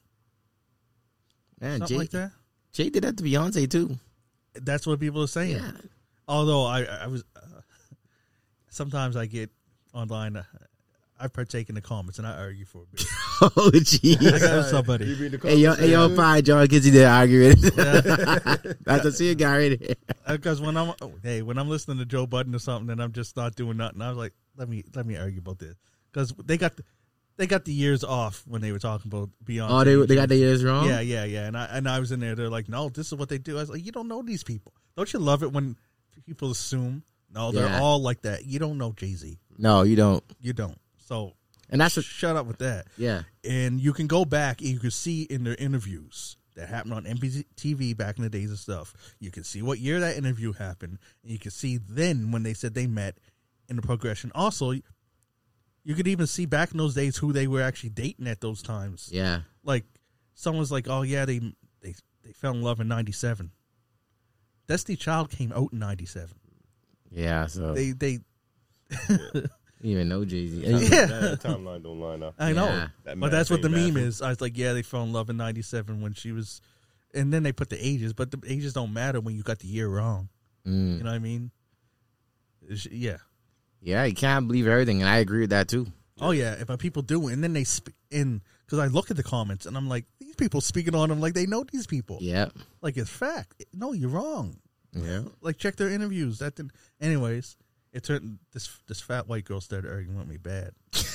man. something Jay, like that. Jay did that to Beyonce too. That's what people are saying. Yeah, Although I, I was, uh, sometimes I get online. Uh, I partake in the comments and I argue for a bit. oh I jeez. got with somebody. You read the Hey yo, comments, hey yo, dude? fine, John Kizzy there arguing. That's a see a guy right here. Because when I'm oh, hey, when I'm listening to Joe Budden or something, and I'm just not doing nothing, I was like, let me let me argue about this because they got the, they got the years off when they were talking about Beyonce. Oh, they they got their ears wrong. yeah, yeah, yeah, and I and I was in there. They're like, no, this is what they do. I was like, you don't know these people. Don't you love it when people assume? No, they're Yeah. all like that. You don't know Jay-Z. No, you don't. You don't. So And that's what. shut up with that. Yeah. And you can go back and you can see in their interviews that happened on M T V back in the days and stuff. You can see what year that interview happened. And you can see then when they said they met in the progression. Also, you could even see back in those days who they were actually dating at those times. Yeah. Like, someone's like, oh, yeah, they they, they fell in love in ninety-seven. Destiny Child came out in ninety-seven. Yeah. So They, they, you even know Jay Z. Yeah. That timeline don't line up. I know. Yeah. That But math that's what the ain't meme mathing. is. I was like, yeah, they fell in love in ninety-seven when she was, and then they put the ages, but the ages don't matter when you got the year wrong. Mm. You know what I mean? It's- yeah. Yeah, you can't believe everything, and I agree with that too. Oh yeah. If people do, and then they sp- in because I look at the comments and I'm like, these people speaking on them like they know these people. Yeah. Like it's fact. No, you're wrong. Yeah. Like check their interviews. That didn't. Anyways, it turned this this fat white girl started arguing with me bad.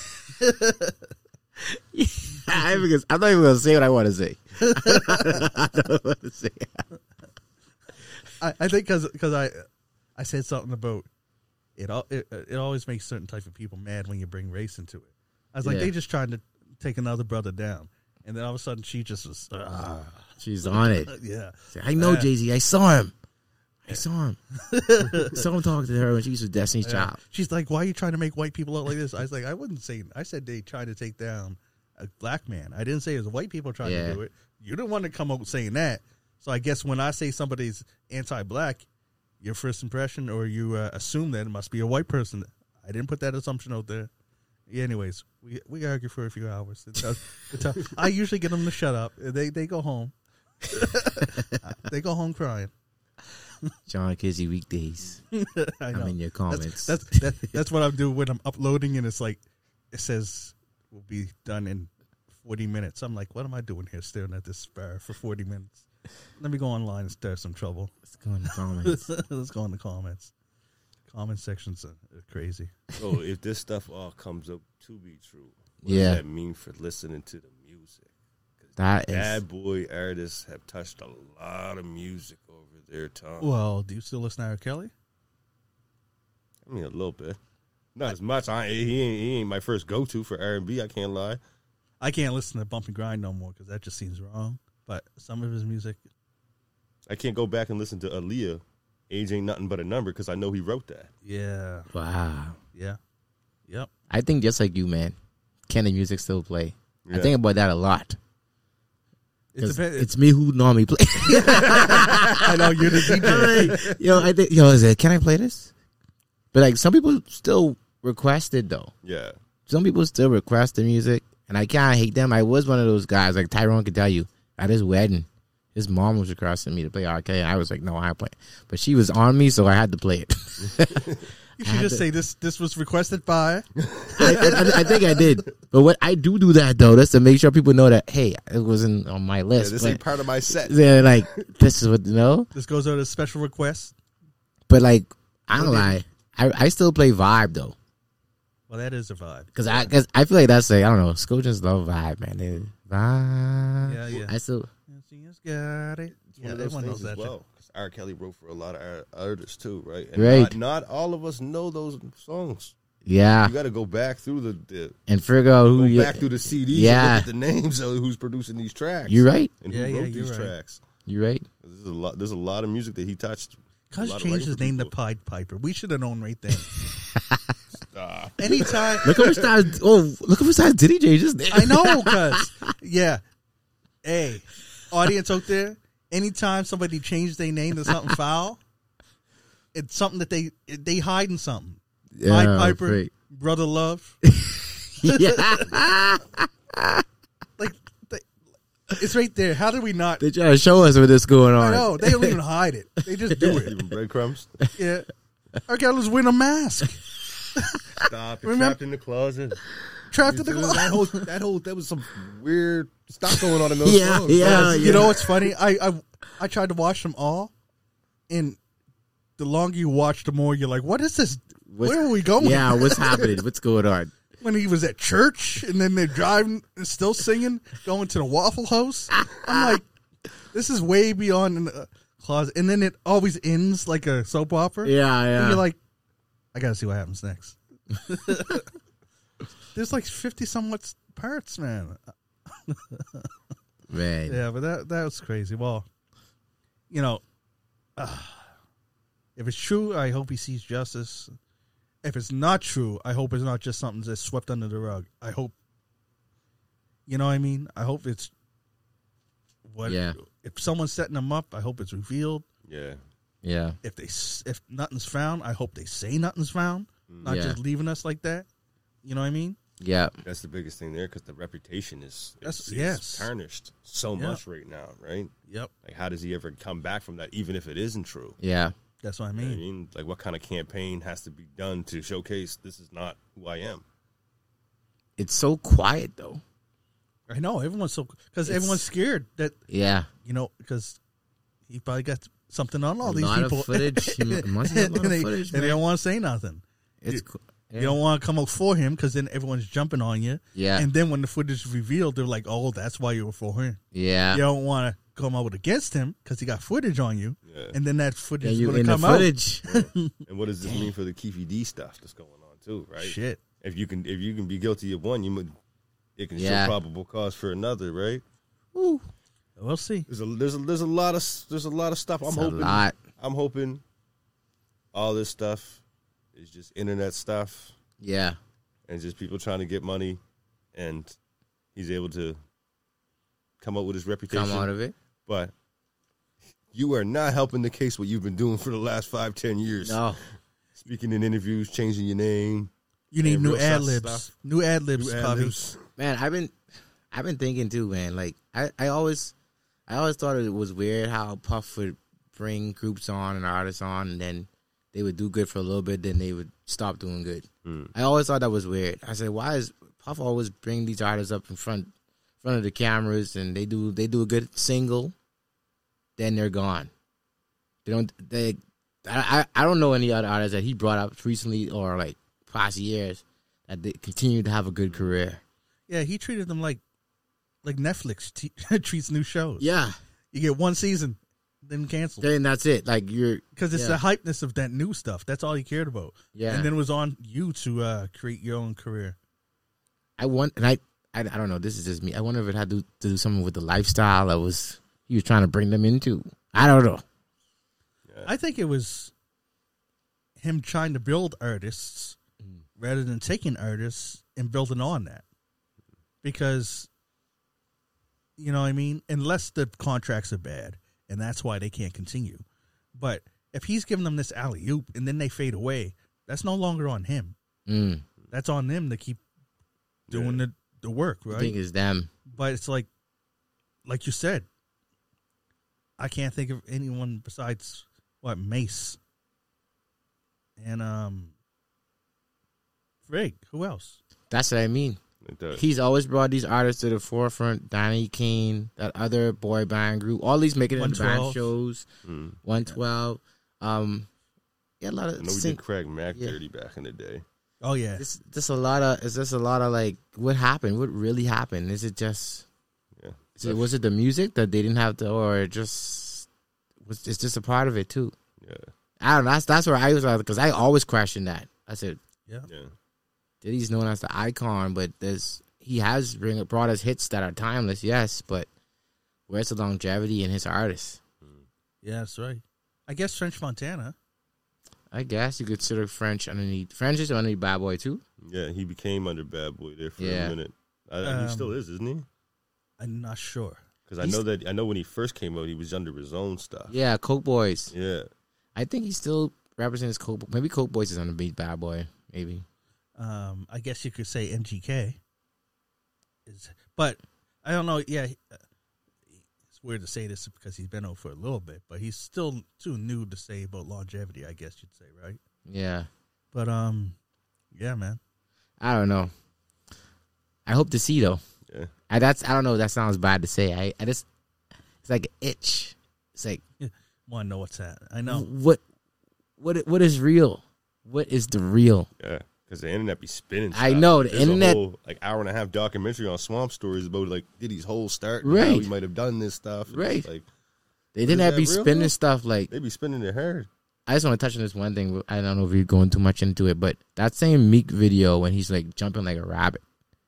I, because I'm not even gonna say what I want to say. I don't want to say. I, I think because because I I said something about it, al- it. It always makes certain type of people mad when you bring race into it. I was like, Yeah. they just trying to take another brother down, and then all of a sudden she just was, ah, She's on it. yeah, I know Uh, Jay Z. I saw him. I saw him. saw him talk to her when she was Destiny's yeah. Child. She's like, why are you trying to make white people look like this? I was like, I wouldn't say. I said they trying to take down a black man. I didn't say it was white people trying Yeah. to do it. You didn't want to come out saying that. So I guess when I say somebody's anti-black, your first impression or you uh, assume that it must be a white person. I didn't put that assumption out there. Yeah, anyways, we we argue for a few hours. It's, uh, it's, uh, I usually get them to shut up. They they go home. They go home crying. John Kizzy weekdays. I I'm know. in your comments. That's that's, that, that's what I'm doing when I'm uploading, and it's like it says will be done in forty minutes. I'm like, what am I doing here, staring at this bar for forty minutes? Let me go online and start some trouble. Let's go in the comments. Let's go in the comments. Comment sections are, are crazy. So if this stuff all comes up to be true, what Yeah. does that mean for listening to the music? That is. Bad boy artists have touched a lot of music over their time. Well, do you still listen to R. Kelly? I mean, a little bit. Not as much. I, he, ain't, he ain't my first go-to for R and B, I can't lie. I can't listen to Bump and Grind no more because that just seems wrong. But some of his music, I can't go back and listen to Aaliyah. Age ain't nothing but a number because I know he wrote that. yeah, Wow. yeah, yep. I think just like you, man. Can the music still play? Yeah. I think about that a lot. It 'Cause depends. It's me who normally play. I know you're the D J. I'm like, yo, I think, yo, is it? Can I play this? But like, some people still request it though. Yeah. Some people still request the music, and I can't hate them. I was one of those guys. Like Tyrone could tell you at his wedding, his mom was requesting me to play R K. I was like, no, I play. But she was on me, so I had to play it. You should just to- say this. This was requested by. I, I, I think I did. But what I do do that though, that's to make sure people know that hey, it wasn't on my Yeah, list. this but ain't part of my set. they're like, this is what you know. This goes out as special request. But like, I don't What did lie. I, I still play Vibe though, Well, that is a vibe. because I cause I feel like that's like I don't know. Scotians love Vibe, man. They, vibe. Yeah, yeah. I still Yes, yes, got it. It's Yeah, one of those everyone knows things as that. well. Because R. Kelly wrote for a lot of ar- artists too, right? And Right. Not, not all of us know those songs. yeah, You got to go back through the, the and figure out who go you. back through the C Ds Yeah. and look at the names of who's producing these tracks. You're right. And Yeah, who yeah, wrote you're these right. tracks. You're right. There's a lot. There's a lot of music that he touched. Cuz A lot of changed writing his for name to people. Pied Piper. We should have known right then. Stop. Anytime. Look at which size. Oh, look at which size Diddy J just did. I know, cuz. Yeah. Hey, audience out there, anytime somebody changed their name to something foul, it's something that they they hiding something. Pied Yeah, Piper, great. Brother Love. Yeah, Like, they, it's right there. How did we not? they try to show us what is going I on. know. They don't even hide it. They just do it. Even breadcrumbs. Yeah. Okay, let's win a mask. Stop. You're Remember- trapped in the closet. Trapped in the that closet. whole that whole that was some weird stuff going on in those Yeah, songs. yeah. You know what's funny? I, I I tried to watch them all, and the longer you watch, the more you're like, "What is this? What's- Where are we going?" Yeah, what's happening? What's going on? When he was at church, and then they're driving, and still singing, going to the Waffle House. I'm like, this is way beyond in the closet. And then it always ends like a soap opera. Yeah, And yeah. you're like, I gotta see what happens next. There's like fifty somewhat parts, man. Man. Yeah, but that that was crazy. Well, you know, uh, if it's true, I hope he sees justice. If it's not true, I hope it's not just something that's swept under the rug. I hope, you know what I mean? I hope it's what. Yeah. If someone's setting them up, I hope it's revealed. Yeah. Yeah. If they s- if nothing's found, I hope they say nothing's found, not Yeah. just leaving us like that. You know what I mean? Yeah. That's the biggest thing there because the reputation is, That's- is, is yes. tarnished so Yeah. much right now, right? Yep, Like, how does he ever come back from that, even if it isn't true? Yeah. that's what I You know what I mean. mean, like, what kind of campaign has to be done to showcase this is not who I am? It's so quiet though. I know everyone's so because It's- everyone's scared that Yeah. you know because he probably got something on all A these lot of people. footage. He must have a lot of and they, footage, and they man. don't want to say nothing. It's You- cool. You don't want to come out for him because then everyone's jumping on you. Yeah. And then when the footage is revealed, they're like, "Oh, that's why you were for him." Yeah. You don't want to come out against him because he got footage on you, Yeah. and then that footage Yeah, is you going in to the come out. footage. And what does this mean for the Keefy D stuff that's going on too, right? Shit. If you can, if you can be guilty of one, you would, it can Yeah. show probable cause for another, right? Ooh. We'll see. There's a there's a there's a lot of there's a lot of stuff. I'm It's a hoping. lot. I'm hoping all this stuff is just internet stuff Yeah. and just people trying to get money, and he's able to come up with his reputation. Come out of it. But you are not helping the case what you've been doing for the last five, ten years. No. Speaking in interviews, changing your name, You need and new real ad sus libs. stuff. New ad libs, new Covey. ad-libs. Man, I've been I've been thinking too, man. Like I, I always I always thought it was weird how Puff would bring groups on and artists on and then they would do good for a little bit, then they would stop doing good. Mm. I always thought that was weird. I said, why is Puff always bring these artists up in front front of the cameras and they do they do a good single, then they're gone. They don't they I, I I don't know any other artists that he brought up recently or like past years that they continue to have a good career. Yeah, he treated them like like Netflix t- treats new shows. Yeah. You get one season, then cancel. Then that's it. Like you're Because it's yeah. the hypeness of that new stuff. That's all he cared about. Yeah. And then it was on you to uh, create your own career. I want and I I, I don't know. This is just me. I wonder if it had to, to do something with the lifestyle that was he was trying to bring them into. I don't know. Yeah. I think it was him trying to build artists Mm. rather than taking artists and building on that. Because, you know what I mean? Unless the contracts are bad, and that's why they can't continue. But if he's giving them this alley-oop and then they fade away, that's no longer on him. Mm. That's on them to keep doing Yeah. the, the work, I right? think it's them. But it's like, like you said, I can't think of anyone besides, what, Mace and um, Frig. Who else? That's what I mean. It does. He's always brought these artists to the forefront. Donnie Kane, that other boy band group, all these making it in the band one twelve. shows. Mm. one twelve. Um, yeah, a lot I of. know we sing- did Craig Mack yeah. dirty back in the day. Oh, yeah. It's just a lot of. It's just a lot of like, what happened? What really happened? Is it just? Yeah. Is it, was it the music that they didn't have to, or just was it's just a part of it too? Yeah. I don't know. That's that's where I was because I always questioned that. I said, Yeah. Yeah. Diddy's known as the icon, but there's he has bring brought us hits that are timeless, yes, but where's the longevity in his artists? Yeah, that's right. I guess French Montana. I guess you consider French underneath. French is underneath Bad Boy too. Yeah, he became under Bad Boy there for Yeah. a minute. I, Um, he still is, isn't he? I'm not sure. Because I he's- know that I know when he first came out, he was under his own stuff. Yeah, Coke Boys. Yeah. I think he still represents Coke. Maybe Coke Boys is underneath Bad Boy. Maybe. Um, I guess you could say M G K. Is, but I don't know. Yeah, uh, it's weird to say this because he's been out for a little bit, but he's still too new to say about longevity. I guess you'd say, right? Yeah. But um, yeah, man. I don't know. I hope to see though. Yeah. I that's I don't know. That sounds bad to say. I, I just it's like an itch. It's like Want to know what's that? I know. what what what is real? What is the real? Yeah. Because the internet be spinning. I stuff. know, the There's internet- a whole, like hour and a half documentary on Swamp Stories about like Diddy's whole start, and how Right. he might have done this stuff. And Right. it's Like They didn't Is have to be that real, spinning though? stuff like. they be spinning their hair. I just want to touch on this one thing. I don't know if you're going too much into it, but that same Meek video when he's like jumping like a rabbit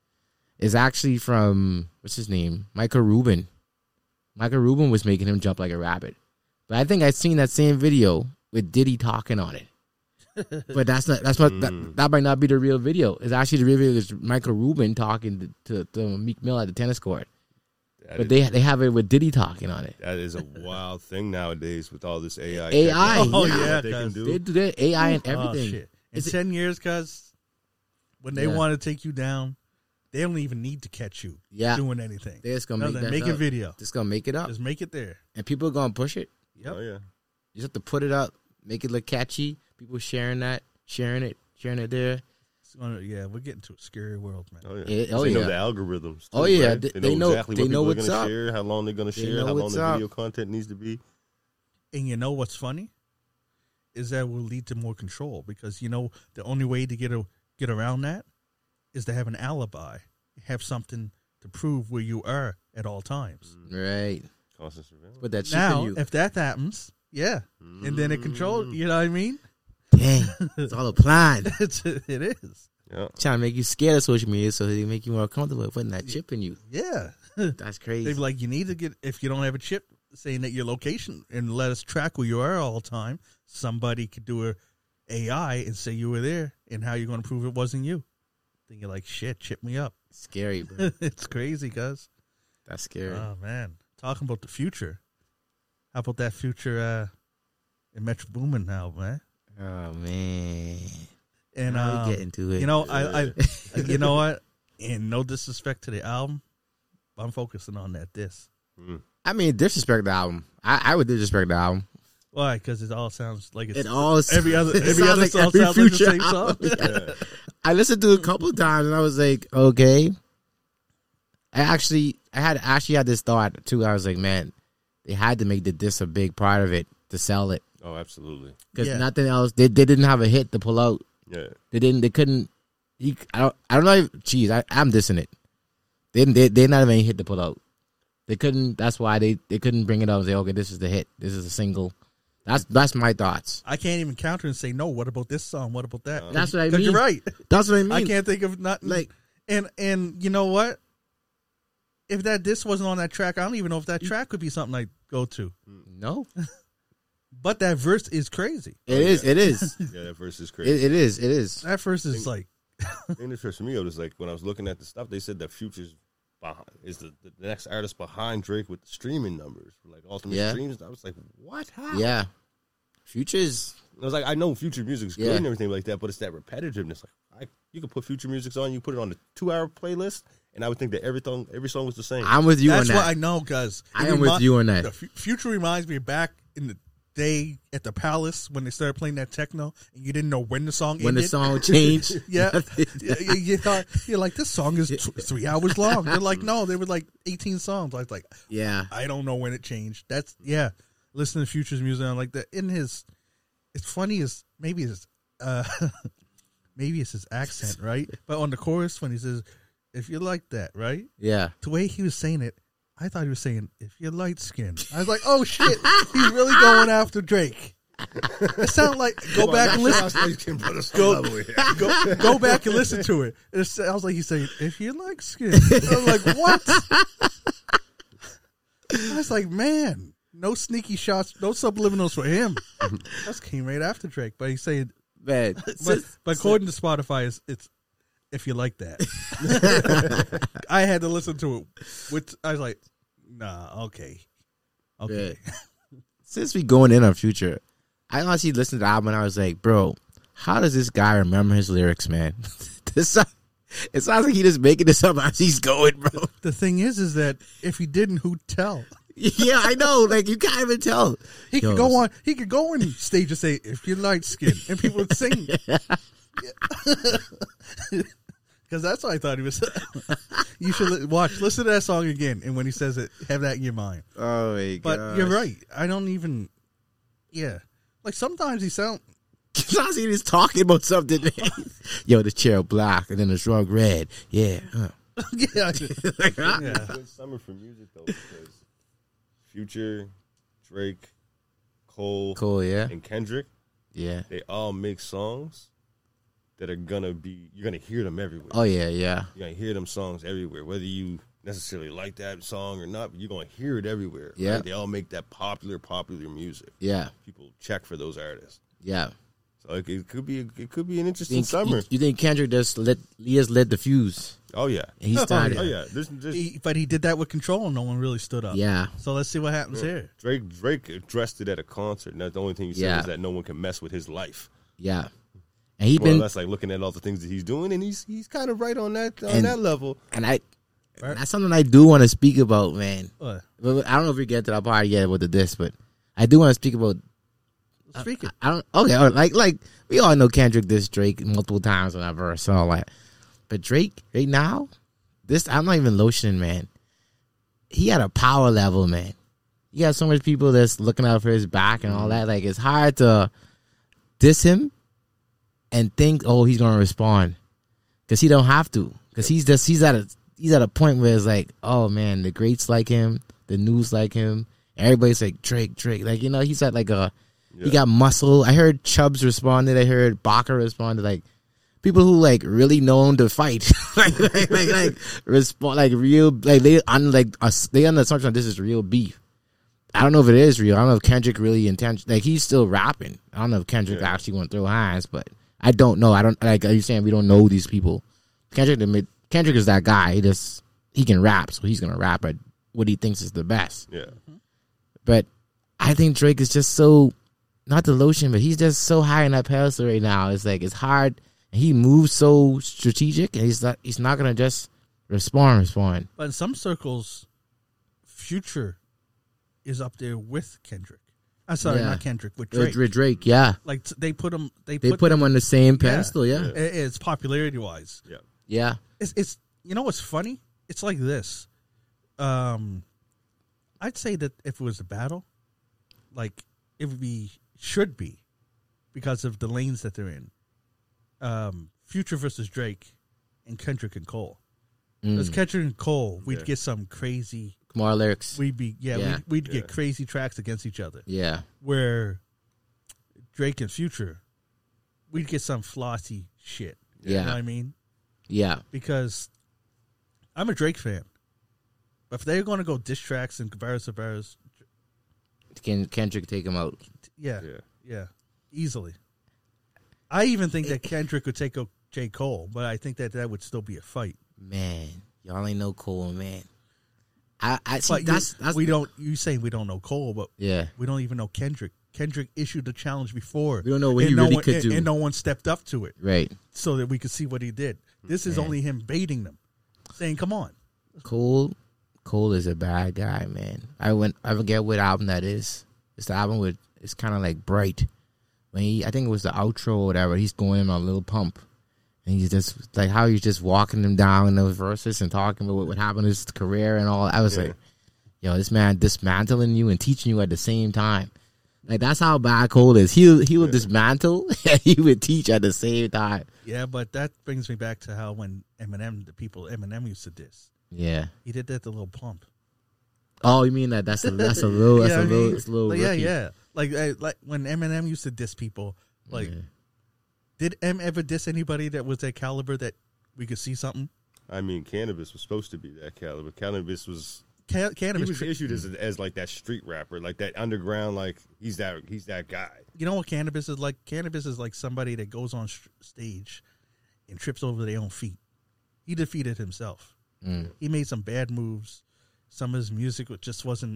is actually from what's his name, Michael Rubin. Michael Rubin was making him jump like a rabbit, but I think I've seen that same video with Diddy talking on it. But that's not that's what that, Mm. that might not be the real video. It's actually the real video is Michael Rubin talking to, to, to Meek Mill at the tennis court. That But is- they they have it with Diddy talking on it. that is a wild thing nowadays with all this A I. A I, Oh, yeah. yeah, what they can cause do. They do that A I and Oh, everything. shit. In Is it- ten years, cuz when they Yeah. want to take you down, they don't even need to catch you Yeah, doing anything. they're just gonna No, make then that make a up. video. Just gonna make it up, Just make it there. and people are gonna push it. Yep. Oh yeah. You just have to put it up, make it look catchy. People sharing that, sharing it, sharing it there. It's gonna- yeah, we're getting to a scary world, man. Oh yeah. Yeah, 'Cause oh, they know yeah. the algorithms. Too, Oh, yeah. right? They- They, they know know- exactly they what know people are what's going up. to share, how long they're going to They share, know how long what's the up. video content needs to be. And you know what's funny is that will lead to more control because you know the only way to get a, get around that is to have an alibi, have something to prove where you are at all times. Right. Constant surveillance. Put that chip Now, in you. if that happens, yeah, and then it control. Mm. You know what I mean? Dang, it's all a plan. It's, it is. Yeah. Trying to make you scared of social media so they make you more comfortable with putting that chip in you. Yeah. That's crazy. They'd be like, you need to get, if you don't have a chip saying that your location and let us track where you are all the time, somebody could do a A I and say you were there and how you're going to prove it wasn't you. Then you're like, shit, chip me up. Scary, bro. It's crazy, cuz. That's scary. Oh, man. Talking about the future. How about that future uh, in Metro Boomin now, man? Oh man. And Now um, we get into it. you know, I, I, you know what? And no disrespect to the album, but I'm focusing on that disc. Mm. I mean, disrespect the album. I, I would disrespect the album. Why? Because it all sounds like it's It all every other it every sounds other like song every sounds like the Future same song. album. Yeah. I listened to it a couple of times and I was like, okay. I actually, I had actually had this thought too. I was like, man, they had to make the disc a big part of it to sell it Oh, absolutely. because Yeah. nothing else. They they didn't have a hit to pull out. Yeah. They didn't. They couldn't. You, I don't. I don't know. If, geez, I, I'm dissing it. They they they not even hit to pull out. They couldn't. That's why they, they couldn't bring it up and say, okay, this is the hit. This is a single. That's that's my thoughts. I can't even counter and say no. What about this song? What about that? Uh, That's what I 'Cause mean. You're right. That's what I mean. I can't think of nothing. Like- and and you know what? if that disc wasn't on that track, I don't even know if that track would be something I'd go to. No, But that verse is crazy. it is. It is. Yeah, that verse is crazy. It, it is. It is. That verse is like, And the first for me, it was like when I was looking at the stuff, they said that Future's behind, is the, the next artist behind Drake with the streaming numbers, like ultimate Yeah. streams. I was like, what? How? Yeah. Future's. I was like, I know Future music's good Yeah. and everything like that, but it's that repetitiveness. Like, I, you can put Future music on, you put it on a two-hour playlist, and I would think that every song, every song was the same. I'm with you that's on what that. I know because I am with you on that. The F- Future reminds me back in the day at the Palace when they started playing that techno and you didn't know when the song When ended. the song changed. Yeah, you, you- you thought you're like this song is t- three hours long. They're like, no, there were like eighteen songs. I was like, Yeah. I don't know when it changed. That's yeah. Listen to Future's music, I'm like that. In his, it's funny as maybe his, uh, maybe it's his accent, right? But on the chorus when he says, "If you like that," right? Yeah. The way he was saying it, I thought he was saying, "If you're light skinned." I was like, "Oh shit, he's really going after Drake." It sounded like go back and listen. Go, go, go back and listen to it. It sounds like he's saying, "If you like skin." I was like, "What?" I was like, "Man, no sneaky shots, no subliminals for him." That's came right after Drake, but he's saying, Man. but, but according to Spotify, it's, it's if you like that. I had to listen to it. With I was like, "Nah, okay, okay." Since we going in on Future, I honestly listened to the album and I was like, bro, how does this guy remember his lyrics, man? this song, it sounds like he just making this up as he's going, bro. The thing is, is that if he didn't, who'd tell? Yeah, I know. Like, you can't even tell. He Yo, could go on. He could go on stage and say, "If you're light skinned," and people would sing. Because that's what I thought he was. You should li- watch, listen to that song again, and when he says it, have that in your mind. Oh, my God. But you're right. I don't even. Yeah, like sometimes he sound. Sometimes he just talking about something, man. Yo, the chair black and then the shrug red. Yeah. Huh. Yeah, Like, huh? yeah. Good summer for music though, because Future, Drake, Cole, Cool, yeah. and Kendrick, Yeah. they all make songs that are gonna be, you're gonna hear them everywhere. Oh, yeah, yeah. You're gonna hear them songs everywhere, whether you necessarily like that song or not. But you're gonna hear it everywhere. Yeah. right? They all make that popular, popular music. Yeah. People check for those artists, Yeah. so it, it could be, it could be an interesting Think, summer. you, you think Kendrick just lit, he just lit the fuse? Oh yeah, And he started. oh yeah. There's, there's, He, but he did that with Control, and no one really stood up. Yeah. So let's see what happens here. Drake Drake addressed it at a concert, and that's the only thing he said Yeah. is that no one can mess with his life. Yeah. And he Well, been, that's like looking at all the things that he's doing, and he's he's kind of right on that on And- that level. and I, Right. that's something I do want to speak about, man. What? But I don't know if we get to that part yet with the this, but I do want to speak about. Speak it. I don't. Okay, all right, like like we all know Kendrick dissed Drake multiple times on that verse and all that, but Drake right now, this I'm not even lotioning, man. He had a power level, man. You got so much people that's looking out for his back and all that. Like it's hard to diss him and think, oh, he's gonna respond because he don't have to. Because he's just he's at a he's at a point where it's like, oh man, the greats like him, the news like him, everybody's like Drake, Drake. Like you know, he's at like a Yeah. he got muscle. I heard Chubbs responded. I heard Baca responded. Like people who like really know him to fight, like like like, like respond like real like they on like us they on the assumption this is real beef. I don't know if it is real. I don't know if Kendrick really intention like he's still rapping. I don't know if Kendrick Yeah. actually went through hands, but I don't know. I don't like. Are you saying we don't know these people? Kendrick admit Kendrick is that guy. He just he can rap, so he's gonna rap at what he thinks is the best. Yeah, But I think Drake is just so not the lotion, but he's just so high in that pedestal right now. It's like it's hard. And he moves so strategic, and he's not he's not gonna just respond, respond. But in some circles, Future is up there with Kendrick. I'm sorry, Yeah. not Kendrick, with Drake. Drake. With Drake, yeah, Like t- they put him. They, they put, put him on the same pedestal. Yeah, Yeah. i- It's popularity wise. yeah. yeah, It's it's you know what's funny? It's like this. Um, I'd say that if it was a battle, like it would be should be because of the lanes that they're in. Um, Future versus Drake, and Kendrick and Cole. Because mm. Kendrick and Cole, we'd Yeah. get some crazy. more lyrics. We'd be yeah, Yeah. we'd, we'd Yeah. get crazy tracks against each other. Yeah, Where Drake and Future, we'd get some flossy shit. You Yeah. know what I mean? yeah, Because I'm a Drake fan, But if they're going to go diss tracks and verse to verse, Can Kendrick take him out? yeah, Yeah. yeah, easily. I even think that Kendrick could take out J. Cole, but I think that that would still be a fight. Man, y'all ain't know Cole, man. I, I see. But That's you, that's we don't. You saying we don't know Cole, but yeah. we don't even know Kendrick. Kendrick issued the challenge before. We don't know what and he no really one, could and, do. and no one stepped up to it, Right. so that we could see what he did. This is Man. only him baiting them, saying, "Come on." Cole, Cole is a bad guy, man. I went. I forget what album that is. It's the album with. It's kind of like Bright. When he, I think it was the outro or whatever. He's going in on a little pump, and he's just like how he's just walking him down in those verses and talking about what, what happened in his career and all. I was Yeah. like, yo, this man dismantling you and teaching you at the same time. Like that's how bad Cole is. He he will dismantle and he would teach at the same time. Yeah, but that brings me back to how when Eminem, the people Eminem used to diss, Yeah. he did that to Lil Pump. Oh, you mean that? That's a that's a little that's Yeah, a I little mean, it's a little like, yeah, rookie. yeah. Like uh, like when Eminem used to diss people, like Yeah. did M ever diss anybody that was that caliber that we could see something? I mean, Cannabis was supposed to be that caliber. Cannabis was Ca- he cannabis. was tri- issued as as like that street rapper, like that underground, like he's that he's that guy. you know what cannabis is like? Cannabis is like somebody that goes on sh- stage and trips over their own feet. He defeated himself. Mm. He made some bad moves. Some of his music just wasn't.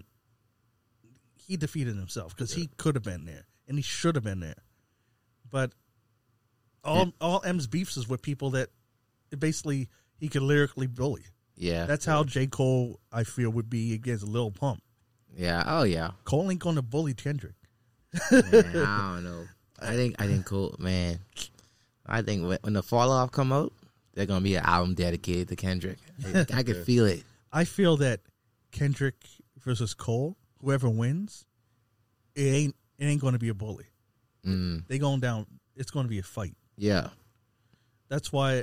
He defeated himself because he could have been there and he should have been there. But all all M's beefs is with people that basically he could lyrically bully. Yeah. That's how J. Cole, I feel, would be against Lil Pump. Yeah. Oh yeah. Cole ain't going to bully Kendrick. Man, I don't know. I think I think Cole, man. I think when, when the Fall Off come out, they're gonna be an album dedicated to Kendrick. I, I can feel it. I feel that Kendrick versus Cole, whoever wins, it ain't it ain't going to be a bully. Mm, They going down. It's going to be a fight. yeah. That's why.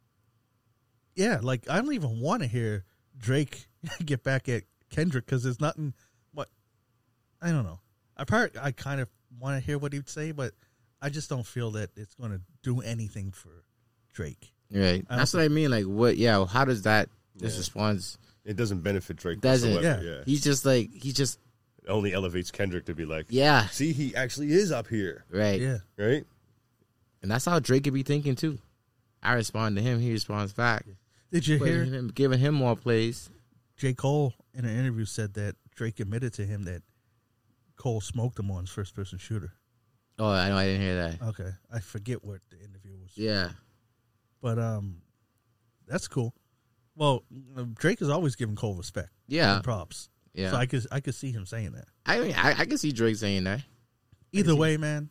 Yeah, like I don't even want to hear Drake get back at Kendrick because there's nothing. What I don't know. I part I kind of want to hear what he'd say, but I just don't feel that it's going to do anything for Drake. Right. I That's don't what I mean. Like, what? Yeah. How does that? This Yeah. response It doesn't benefit Drake. doesn't. whatsoever, Yeah. yeah. He's just like he's just It only elevates Kendrick to be like, yeah. see, he actually is up here, Right. Yeah, right? And that's how Drake could be thinking too. I respond to him. He responds back. did you hear Putting him, giving him more plays. J. Cole in an interview said that Drake admitted to him that Cole smoked him on his first person shooter. Oh, I know. I didn't hear that. Okay, I forget what the interview was. Yeah. But um, that's cool. Well, Drake is always giving Cole respect Yeah. and props. Yeah. So I could I could see him saying that. I mean, I, I can see Drake saying that. Either see- way, man,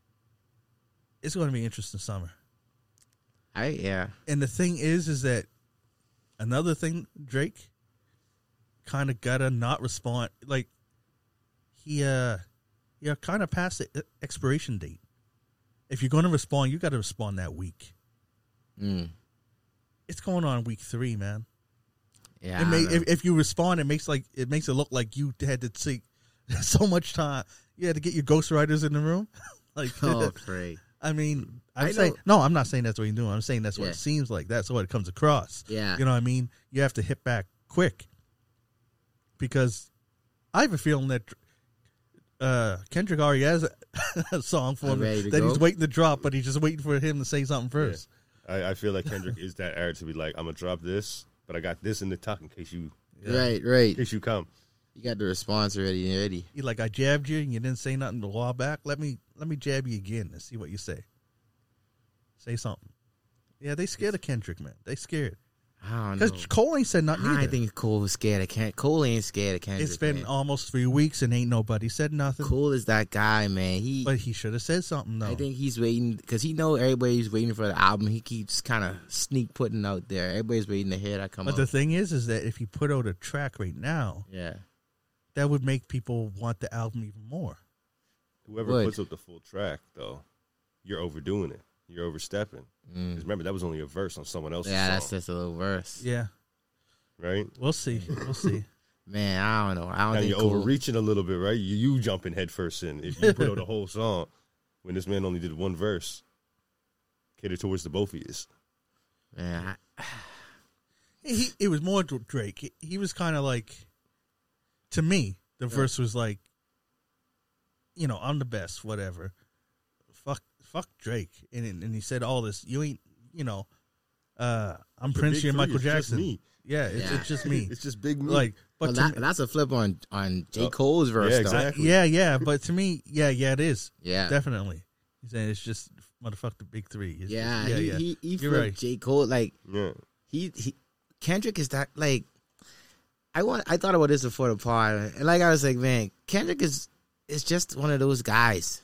it's going to be an interesting summer. I yeah. And the thing is, is that another thing, Drake kind of gotta not respond. Like he, uh, yeah, kind of past the expiration date. If you're going to respond, you got to respond that week. Mm. It's going on week three, man. Yeah. It I may, don't know. if, if you respond, it makes like it makes it look like you had to take so much time. You had to get your ghostwriters in the room. like, oh, Trey. I mean, I'm I saying know- no. I'm not saying that's what you're doing. I'm saying that's what Yeah. it seems like. That's what it comes across. Yeah. You know what I mean? You have to hit back quick because I have a feeling that uh, Kendrick already has a, a song for I'm him ready to that go. he's waiting to drop, but he's just waiting for him to say something first. I, I feel like Kendrick is that arrogant to be like, I'm gonna drop this, but I got this in the tuck in case you, Right, in right. case you come. You got the response already. Ready. You like I jabbed you and you didn't say nothing a while back. Let me let me jab you again and see what you say. Say something. Yeah, they scared of Kendrick, man. They scared I don't know. because Cole ain't said nothing I either. think Cole was scared of Kendrick. Cole ain't scared of Kendrick. It's been man. almost three weeks and ain't nobody said nothing. Cole is that guy, man. He. But he should have said something though. I think he's waiting because he know everybody's waiting for the album. He keeps kind of sneak putting out there. Everybody's waiting to hear that come But out. the thing is, is that if he put out a track right now, yeah. that would make people want the album even more. Whoever Would. puts up the full track, though, you're overdoing it. You're overstepping. 'Cause remember, that was only a verse on someone else's Yeah, song, that's just a little verse. Yeah, right? we'll see. We'll see. Man, I don't know. I don't Now think you're Cole. overreaching a little bit, right? You, you jumping head first in. If you put out a whole song when this man only did one verse, cater towards the both of you. Man, I, he, it was more Drake. He, he was kind of like, to me, the yeah. verse was like, you know, I'm the best, whatever. Fuck, fuck Drake, and and he said all this. You ain't, you know, uh, I'm Prince, you're Michael Jackson. Me. Yeah, it's, yeah. it's just me. It's just big me. Like, but well, that, that's a flip on on J. Cole's verse. Yeah, though. exactly. Yeah, yeah, but to me, yeah, yeah, it is. Yeah, definitely. He's saying it's just motherfuck the big three. It's yeah, just, yeah, he, yeah. he he You're flipped right. J. Cole like yeah. he he Kendrick is that like I want I thought about this before the pod, and like I was like, man, Kendrick is is just one of those guys.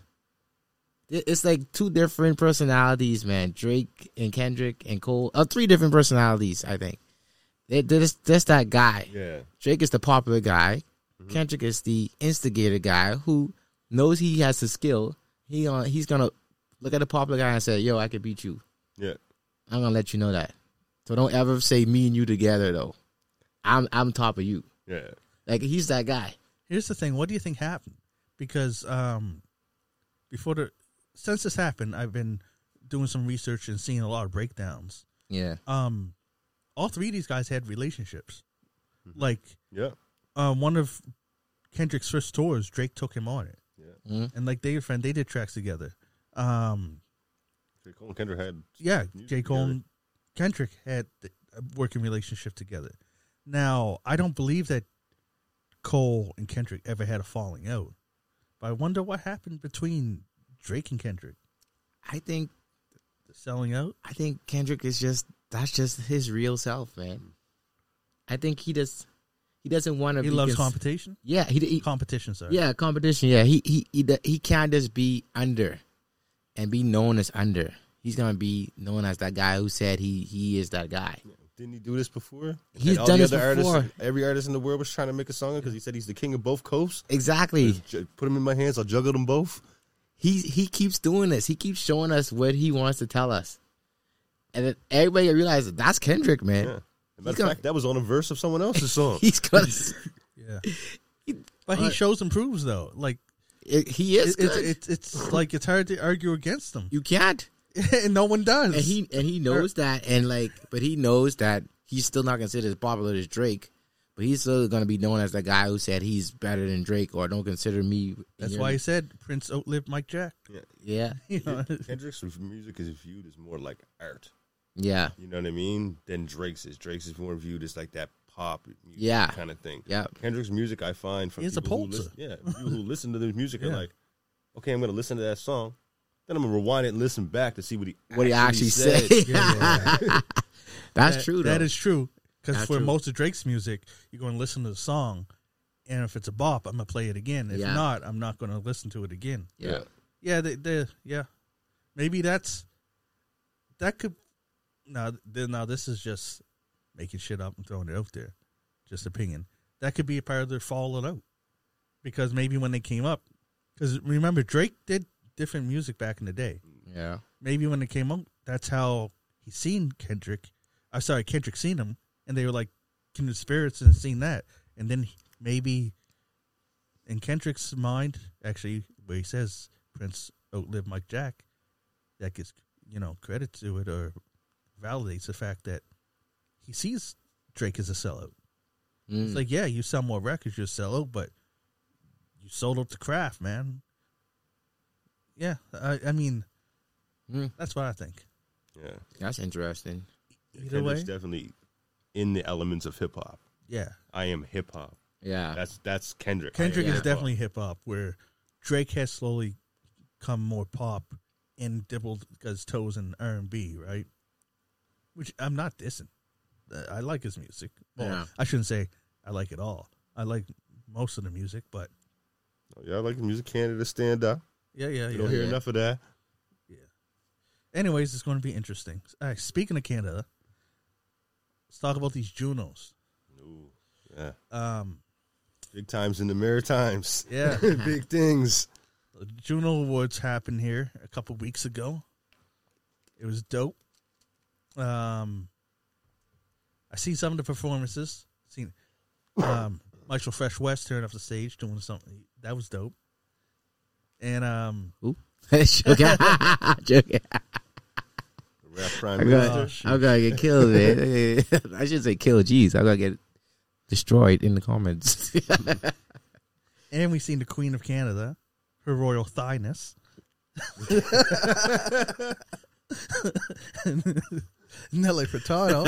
It's like two different personalities, man. Drake and Kendrick and Cole, uh, three different personalities, I think. They're, they're just, just that guy. Yeah. Drake is the popular guy. Mm-hmm. Kendrick is the instigator guy who knows he has the skill. He uh, he's gonna look at the popular guy and say, "Yo, I can beat you." Yeah. I'm gonna let you know that. So don't ever say me and you together though. I'm I'm top of you. Yeah. Like he's that guy. Here's the thing. What do you think happened? Because um, before the since this happened, I've been doing some research and seeing a lot of breakdowns. Yeah. Um, all three of these guys had relationships. Mm-hmm. Like, yeah. Um, one of Kendrick's first tours, Drake took him on it. Yeah. Mm-hmm. And like they were friends, they did tracks together. Um, J. Cole and Kendrick had yeah, J. Cole together. and Kendrick had a working relationship together. Now, I don't believe that Cole and Kendrick ever had a falling out, but I wonder what happened between Drake and Kendrick. I think the selling out. I think Kendrick is just that's just his real self, man. I think he just he doesn't want to. He be loves cons- competition. Yeah, he, he competition. Sorry. Yeah, competition. Yeah, he he he he can't just be under and be known as under. He's gonna be known as that guy who said he he is that guy. Didn't he do this before? He's and all done the this other before. Artists, every artist in the world was trying to make a song because he said he's the king of both coasts. Exactly. Just put him in my hands. I'll juggle them both. He he keeps doing this. He keeps showing us what he wants to tell us, and then everybody realizes that's Kendrick, man. Yeah. As a matter He's of gonna, fact, that was on a verse of someone else's song. He's gonna. Yeah. He, But he shows and proves though. Like it, he is. It, it's, it's it's like it's hard to argue against him. You can't. And no one does. And he and he knows that, and like, but he knows that he's still not considered as popular as Drake, but he's still going to be known as the guy who said he's better than Drake, or don't consider me. That's your, why he said Prince outlived Mike Jack. Yeah, yeah. You know? Kendrick's music is viewed as more like art. Yeah, you know what I mean. Than Drake's is. Drake's is more viewed as like that pop, music yeah, kind of thing. Yeah, Kendrick's music I find from He's people a who listen, yeah, people who listen to the music Yeah. are like, okay, I'm going to listen to that song. Then I'm gonna rewind it and listen back to see what he what actually he actually said. said. Yeah, yeah. That's that, true. Though. That is true. Because for true. most of Drake's music, you're going to listen to the song, and if it's a bop, I'm going to play it again. If Yeah. not, I'm not going to listen to it again. Yeah, Yeah, they, they, yeah. Maybe that's that could. Now, th- now this is just making shit up and throwing it out there, just opinion. That could be a part of their falling out, because maybe when they came up, because remember Drake did different music back in the day. yeah, Maybe when they came up, that's how he seen Kendrick. I'm sorry, Kendrick seen him, and they were like kindred spirits and seen that, and then maybe in Kendrick's mind, actually, where he says Prince outlived Mike Jack, that gives, you know, credit to it or validates the fact that he sees Drake as a sellout. mm. It's like, yeah, you sell more records, you're a sellout, but you sold out the craft, man. Yeah, I, I mean, Mm. that's what I think. Yeah, That's interesting. Either Kendrick's way, definitely in the elements of hip hop. yeah. I am hip hop. Yeah, That's that's Kendrick. Kendrick I am is hip-hop. definitely hip hop, where Drake has slowly come more pop and dibbled his toes in R and B, right? Which I'm not dissing. Uh, I like his music. Well, Yeah. I shouldn't say I like it all. I like most of the music, but Oh, yeah, I like the music Canada stand up. yeah, yeah, You yeah. don't hear Yeah. enough of that. Anyways, it's going to be interesting. All right, speaking of Canada, let's talk about these Junos. Ooh, yeah, Um, big times in the Maritimes. yeah, Big things. the Juno Awards happened here a couple weeks ago. It was dope. Um, I seen some of the performances. Seen um, Michael Fresh West turn off the stage doing something that was dope. And um, Joking. Joking. Rap Prime I Minister. got, I gotta get killed, man. I should say kill. Jeez, I gotta get destroyed in the comments. And we seen the Queen of Canada, Her Royal Thighness. Nelly Furtado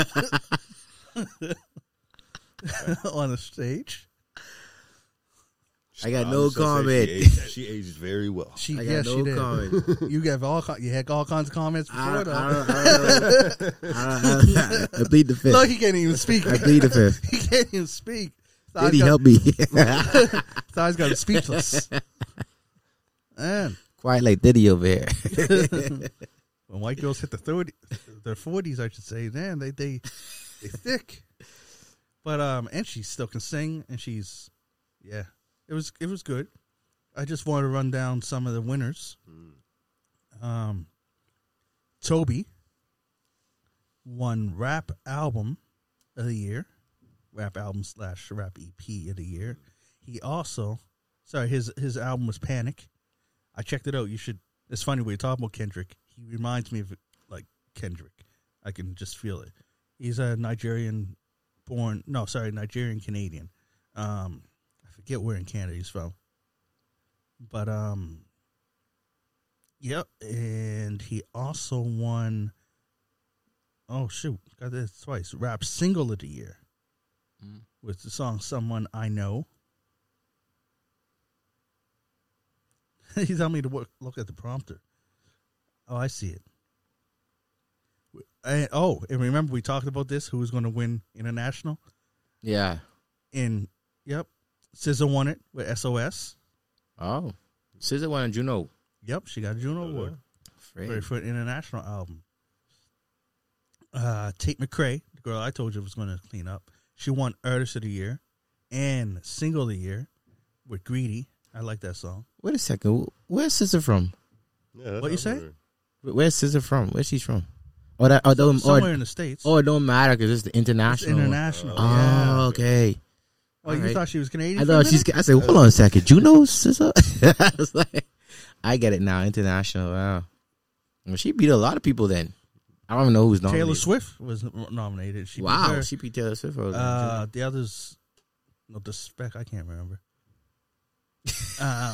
on the stage. I got I no was gonna say comment. She aged, she aged very well. She, I yes, got she no did. comment. You have all co- you had all kinds of comments before I, though. I, don't, I, don't know. I, I, I plead the fifth. Look, he can't even speak. I plead the fifth. He can't even speak. Did he help me? Thighs got him speechless. Man, Quiet like Diddy over here. when white girls hit the thirty, their forties, I should say, man, they they they thick. But um, and she still can sing, and she's yeah, it was it was good. I just wanted to run down some of the winners. Um, Toby won Rap Album of the Year, Rap Album slash Rap E P of the Year. He also, sorry, his his album was Panic. I checked it out. You should. It's funny when you talk about Kendrick. He reminds me of like Kendrick. I can just feel it. He's a Nigerian born. No, sorry, Nigerian Canadian. Um, I forget where in Canada he's from. But um, yep, and he also won. Oh shoot, got this twice. Rap Single of the Year mm. with the song "Someone I Know." He told me to work, look at the prompter. Oh, I see it. And, oh, and remember we talked about this? Who was going to win international? Yeah. And yep, S Z A won it with S O S. Oh, S Z A won a Juno. Yep, she got a Juno Oh, Award Great. for, for an international album. Uh, Tate McRae, the girl I told you was going to clean up, she won Artist of the Year and Single of the Year with Greedy. I like that song. Wait a second. Where's S Z A from? Yeah, that's What you not say? weird. Where's S Z A from? Where's she from? Oh, that. Oh, don't, Somewhere or, in the States. oh, it don't matter because it's the It's international. international. Oh, yeah. okay. Oh, you Alright. thought she was Canadian? I for a thought she's. minute? I said, hold on a second. Juno, S Z A. I was like, I get it now. International. Wow. Well, she beat a lot of people. Then I don't even know who's nominated. Taylor Swift was nominated. She beat Wow, her. she beat Taylor Swift. I was like, Uh, the others, no disrespect, I can't remember. um,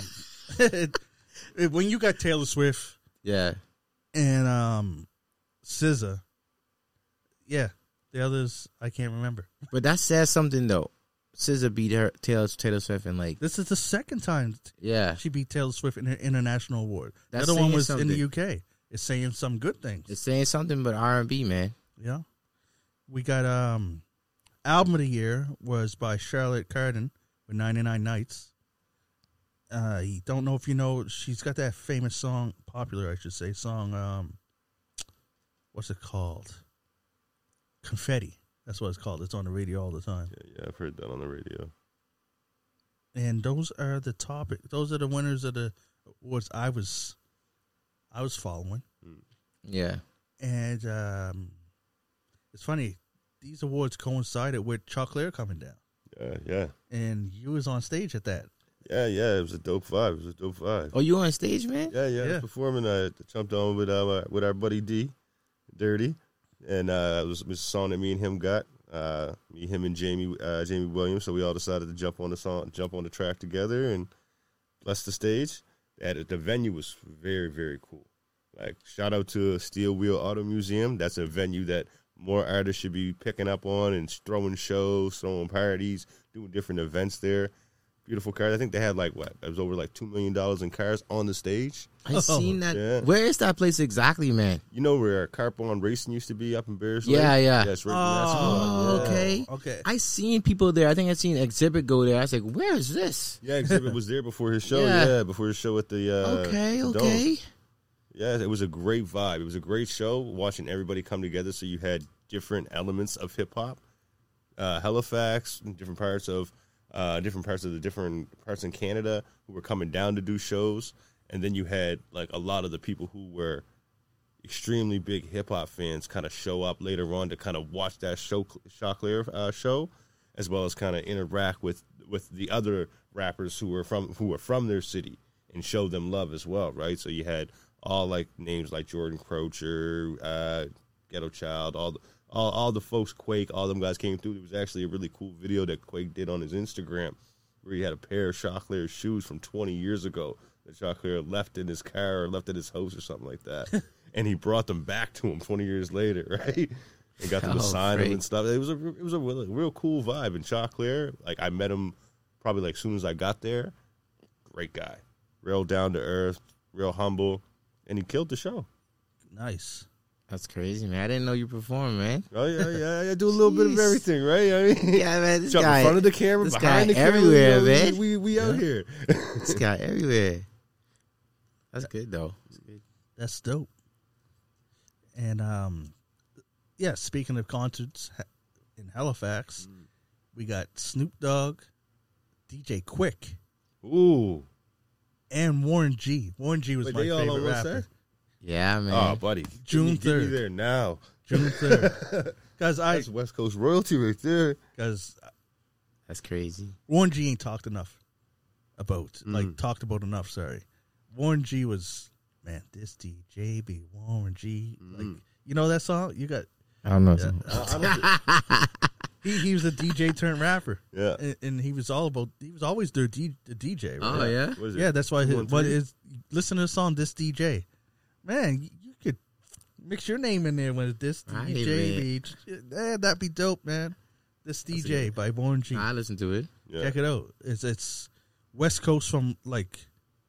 when you got Taylor Swift yeah. and um, S Z A, yeah, the others I can't remember. But that says something though. S Z A beat her Taylor Taylor Swift and like This is the second time yeah, she beat Taylor Swift in her international award. The That's other one saying was in something. the U K. It's saying some good things. it's saying something. But R and B, man. Yeah, we got um, album of the year was by Charlotte Cardin with ninety-nine Nights. Uh, you don't know if you know, she's got that famous song, popular, I should say, song, um, what's it called? Confetti. That's what it's called. It's on the radio all the time. Yeah, yeah, I've heard that on the radio. And those are the topic. Those are the winners of the awards I was, I was following. Yeah. And um, it's funny, these awards coincided with Chocolate coming down. Yeah, yeah, And you was on stage at that. yeah, yeah. It was a dope vibe. It was a dope vibe. Oh, you on stage, man? Yeah, yeah. I was Yeah. performing. I jumped on with uh, with our buddy D, Dirty, and uh, it was, it was a song that me and him got. Uh, me, him, and Jamie, uh, Jamie Williams. So we all decided to jump on the song, jump on the track together, and bless the stage. At the venue was very, very cool. Like shout out to Steel Wheel Auto Museum. That's a venue that more artists should be picking up on and throwing shows, throwing parties, doing different events there. Beautiful cars. I think they had like what? It was over like two million dollars in cars on the stage. I Oh, seen that. yeah. Where is that place exactly, man? You know where Carpon Racing used to be up in Bears Yeah, Lake? yeah. Yes, right in Oh, that spot. Oh, Yeah. okay. Okay. I seen people there. I think I seen Exhibit go there. I was like, where is this? Yeah, Exhibit was there before his show. Yeah. Yeah, before his show at the uh, okay, the Dome. okay. Yeah, it was a great vibe. It was a great show. Watching everybody come together, so you had different elements of hip hop, uh, Halifax, different parts of uh, different parts of the different parts in Canada who were coming down to do shows, and then you had like a lot of the people who were extremely big hip hop fans kind of show up later on to kind of watch that show, Chocolate uh, show, as well as kind of interact with with the other rappers who were from who were from their city and show them love as well, right? So you had all like names like Jordan Crocher, uh, Ghetto Child, all the all, all the folks, Quake, all them guys came through. There was actually a really cool video that Quake did on his Instagram where he had a pair of Choclair shoes from twenty years ago that Choclair left in his car or left at his house or something like that. And he brought them back to him twenty years later, right? And got them to Oh, sign great. them and stuff. It was a it was a real, real cool vibe. And Choclair, like I met him probably like as soon as I got there. Great guy, real down to earth, real humble, and he killed the show. Nice. That's crazy, man. I didn't know you performed, man. Oh yeah, yeah, I do a little bit of Jeez. everything, right? I mean, Yeah, man. This jump guy, in front of the camera, this behind guy the camera, everywhere, you know, man. We we, we out here. this guy everywhere. That's good though. That's good. That's dope. And um, yeah. Speaking of concerts ha- in Halifax, we got Snoop Dogg, D J Quick, Ooh, and Warren G. Warren G was Wait, my they all favorite on one rapper. set? Yeah, man. Oh, buddy, June Get me- get me third. there now. June third. Because I, That's West Coast royalty right there. because That's crazy. Warren G ain't talked enough about, like Mm. talked about enough. Sorry, Warren G was man. This D J be Warren G. Like Mm. you know that song? You got I don't know. yeah, I, I don't he he was a D J turned rapper, yeah. and, and he was all about. He was always their D, the D J. Right? Oh yeah. What is it? yeah. That's why. His, Two one what three? is listen to the song? This D J, man, you, you could mix your name in there with this Right, D J. Be, yeah, that'd be dope, man. This D J by Warren G. I listened to it. Yeah. Check it out. It's it's West Coast from like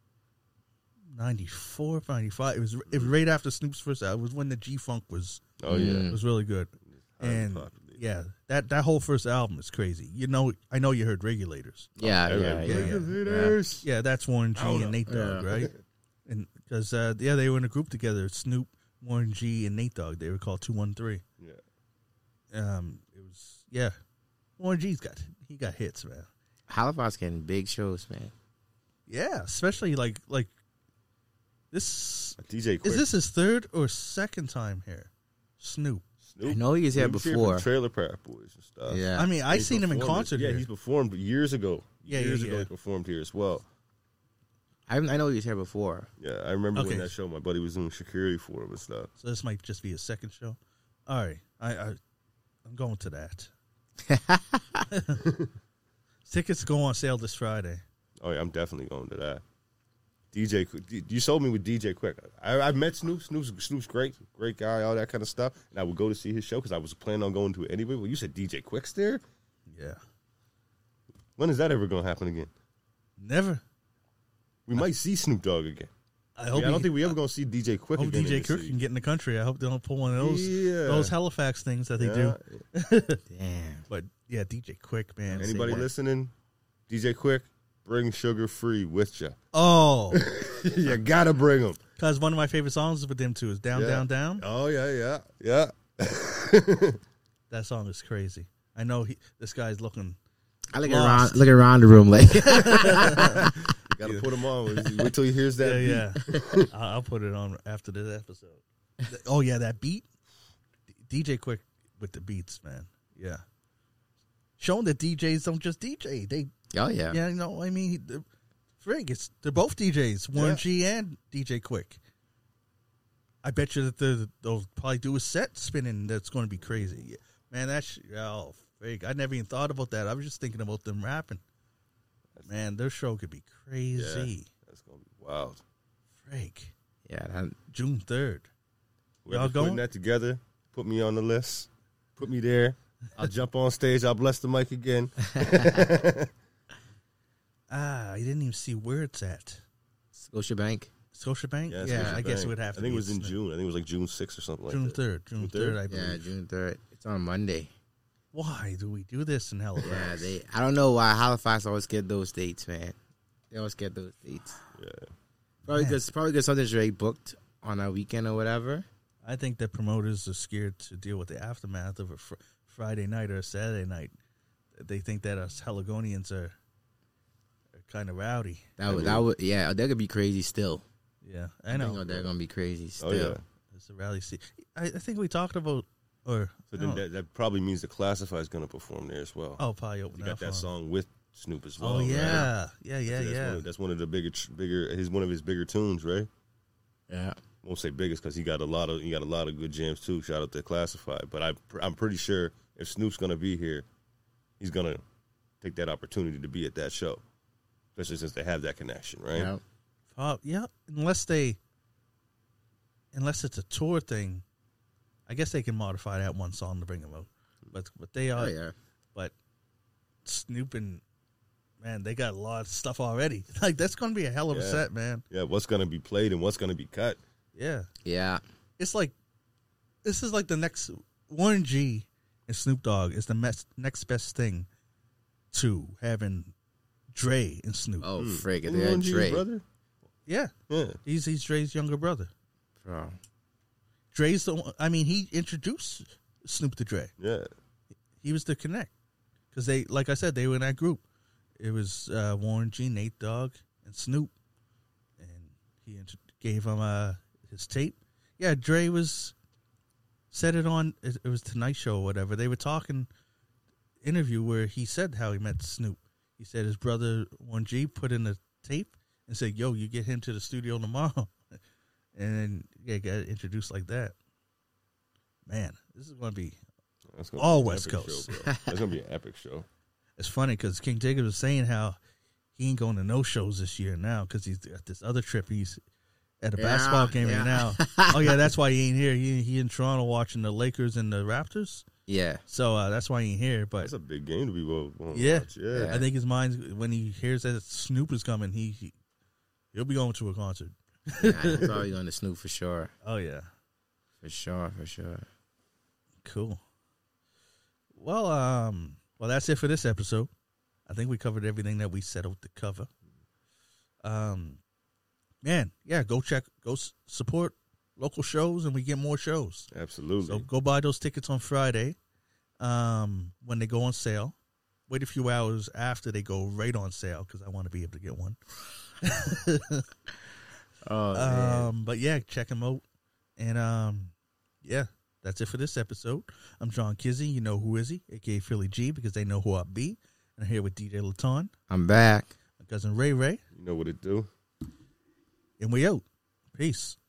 ninety-four, ninety-five. It was it was right after Snoop's first album. It was when the G Funk was Oh yeah. it was really good. And Popular. yeah, that that whole first album is crazy. You know, I know you heard Regulators. Yeah, Hey, yeah, man, yeah. yeah. Regulators. Yeah, that's Warren G Hold and up. Nate Dogg, Yeah. right? And because uh, yeah, they were in a group together. Snoop, Warren G, and Nate Dogg. They were called Two One Three. Yeah. Um, it was yeah. Warren G's got he got hits, man. Halifax getting big shows, man. Yeah, especially like like this. D J Quick. Is this his third or second time here? Snoop. Snoop? I know he was here Snoop's before. from Trailer Park Boys and stuff. Yeah. I mean, I He's seen him in performed- concert. Yeah, here. he's performed years ago. Yeah, years yeah, ago yeah. he performed here as well. I, I know he was here before. Yeah, I remember Okay. when that show my buddy was doing security for him and stuff. So this might just be his second show. All right, I, I I'm going to that. Tickets go on sale this Friday. Oh yeah, I'm definitely going to that. D J, Quick- D- you sold me with D J Quick. I, I met Snoop. Snoop's, Snoop's great, great guy, all that kind of stuff. And I would go to see his show because I was planning on going to it anyway. Well, you said D J Quick's there. Yeah, When is that ever going to happen again? never. We might see Snoop Dogg again. I hope. Yeah, I don't he- think we ever going to see D J Quick I hope again. D J in the Quick city. can get in the country. I hope they don't pull one of those Yeah. those Halifax things that they Yeah. do. Damn. But yeah, D J Quick, man. Anybody Say what? listening? D J Quick, bring Sugar Free with you. Oh, You gotta bring them. because one of my favorite songs with them too is "Down, Yeah. Down, Down." Oh yeah, yeah, yeah. That song is crazy. I know he, this guy's looking. I look Lost. around, look around the room like. You gotta put them on. Wait till he hears that. Yeah, beat. yeah. I'll I'll put it on after this episode. Th- Oh yeah, that beat. D J Quick with the beats, man. Yeah, showing that D Js don't just D J. They, Oh yeah. yeah, you know, I mean, the- frig, it's they're both D Js, Warren Yeah. G and D J Quick. I bet you that they'll, they'll probably do a set spinning that's going to be crazy, man. That's oh, frig. I never even thought about that. I was just thinking about them rapping. Man, their show could be crazy. That's gonna be wild. Frig. Yeah. That, June third. Whoever's Y'all putting going? that together, put me on the list. Put me there. I'll jump on stage. I'll bless the mic again. Ah, I didn't even see where it's at. Scotiabank. Scotiabank? Yeah, Yeah, Scotiabank. I guess it would have to I think be. it was in Smith. June. I think it was like June sixth or something like June that. third. June June third, third? I believe. Yeah, June third. It's on Monday. Why do we do this in Halifax? Yeah, they. I don't know why Halifax always get those dates, man. They always get those dates. Yeah. Probably Man. because probably because something's already booked on a weekend or whatever. I think that promoters are scared to deal with the aftermath of a fr- Friday night or a Saturday night. They think that us Haligonians are, are kind of rowdy. That would that would yeah. They're gonna be crazy still. Yeah, I know. think they're gonna be crazy still. Oh yeah. It's a rally scene. I, I think we talked about, or So I then don't- that, that probably means the Classify is gonna perform there as well. oh, probably open you got up that on- song with Snoop as well. Oh right? yeah, yeah, yeah, that's yeah. One of, that's one of the bigger, tr- bigger. His one of his bigger tunes, right? Yeah. won't say biggest because he got a lot of he got a lot of good jams too. Shout out to Classified, but I I'm pretty sure if Snoop's gonna be here, he's gonna take that opportunity to be at that show, especially since they have that connection, right? Yep. Uh, yeah, unless they, unless it's a tour thing, I guess they can modify that one song to bring him out. But but they are, Oh yeah. but Snoop and man, they got a lot of stuff already. Like that's gonna be a hell of a Yeah. set, man. Yeah, what's gonna be played and what's gonna be cut? Yeah, Yeah. it's like this is like the next Warren G and Snoop Dogg is the mes- next best thing to having Dre and Snoop. Oh, Hmm. frick. Isn't They're Warren G his Dre. brother? Yeah, Yeah, he's he's Dre's younger brother. Bro. Dre's the one, I mean, he introduced Snoop to Dre. yeah. He was the connect because they, like I said, they were in that group. It was uh, Warren G, Nate Dogg, and Snoop, and he int- gave him uh, his tape. Yeah, Dre was said it on. It, it was Tonight Show or whatever. They were talking interview where he said how he met Snoop. He said his brother Warren G put in the tape and said, "Yo, you get him to the studio tomorrow," and then yeah, got introduced like that. Man, this is going to be. That's gonna All be an West epic Coast. show, bro. That's gonna be an epic show. It's funny because King Jacob was saying how he ain't going to no shows this year now because he's at this other trip. He's at a Yeah, basketball game yeah. right now. Oh yeah, that's why he ain't here. He he in Toronto watching the Lakers and the Raptors. Yeah. So uh, that's why he ain't here. But That's a big game to be well. well Yeah. watch. yeah. Yeah. I think his mind's when he hears that Snoop is coming, he, he he'll be going to a concert. Yeah, I'm probably going to Snoop for sure. Oh yeah, For sure, for sure. cool. Well, um, well that's it for this episode. I think we covered everything that we set out to cover. Um, man, yeah, go check, go s- support local shows, and we get more shows. Absolutely. So go buy those tickets on Friday, um, when they go on sale. Wait a few hours after they go right on sale because I want to be able to get one. Oh, man. Um, but yeah, check them out, and um, yeah, that's it for this episode. I'm John Kizzy. You know who is he? A K A Philly G because they know who I be. And I'm here with D J Laton, I'm back. my cousin Ray Ray, You know what it do. and we out. Peace.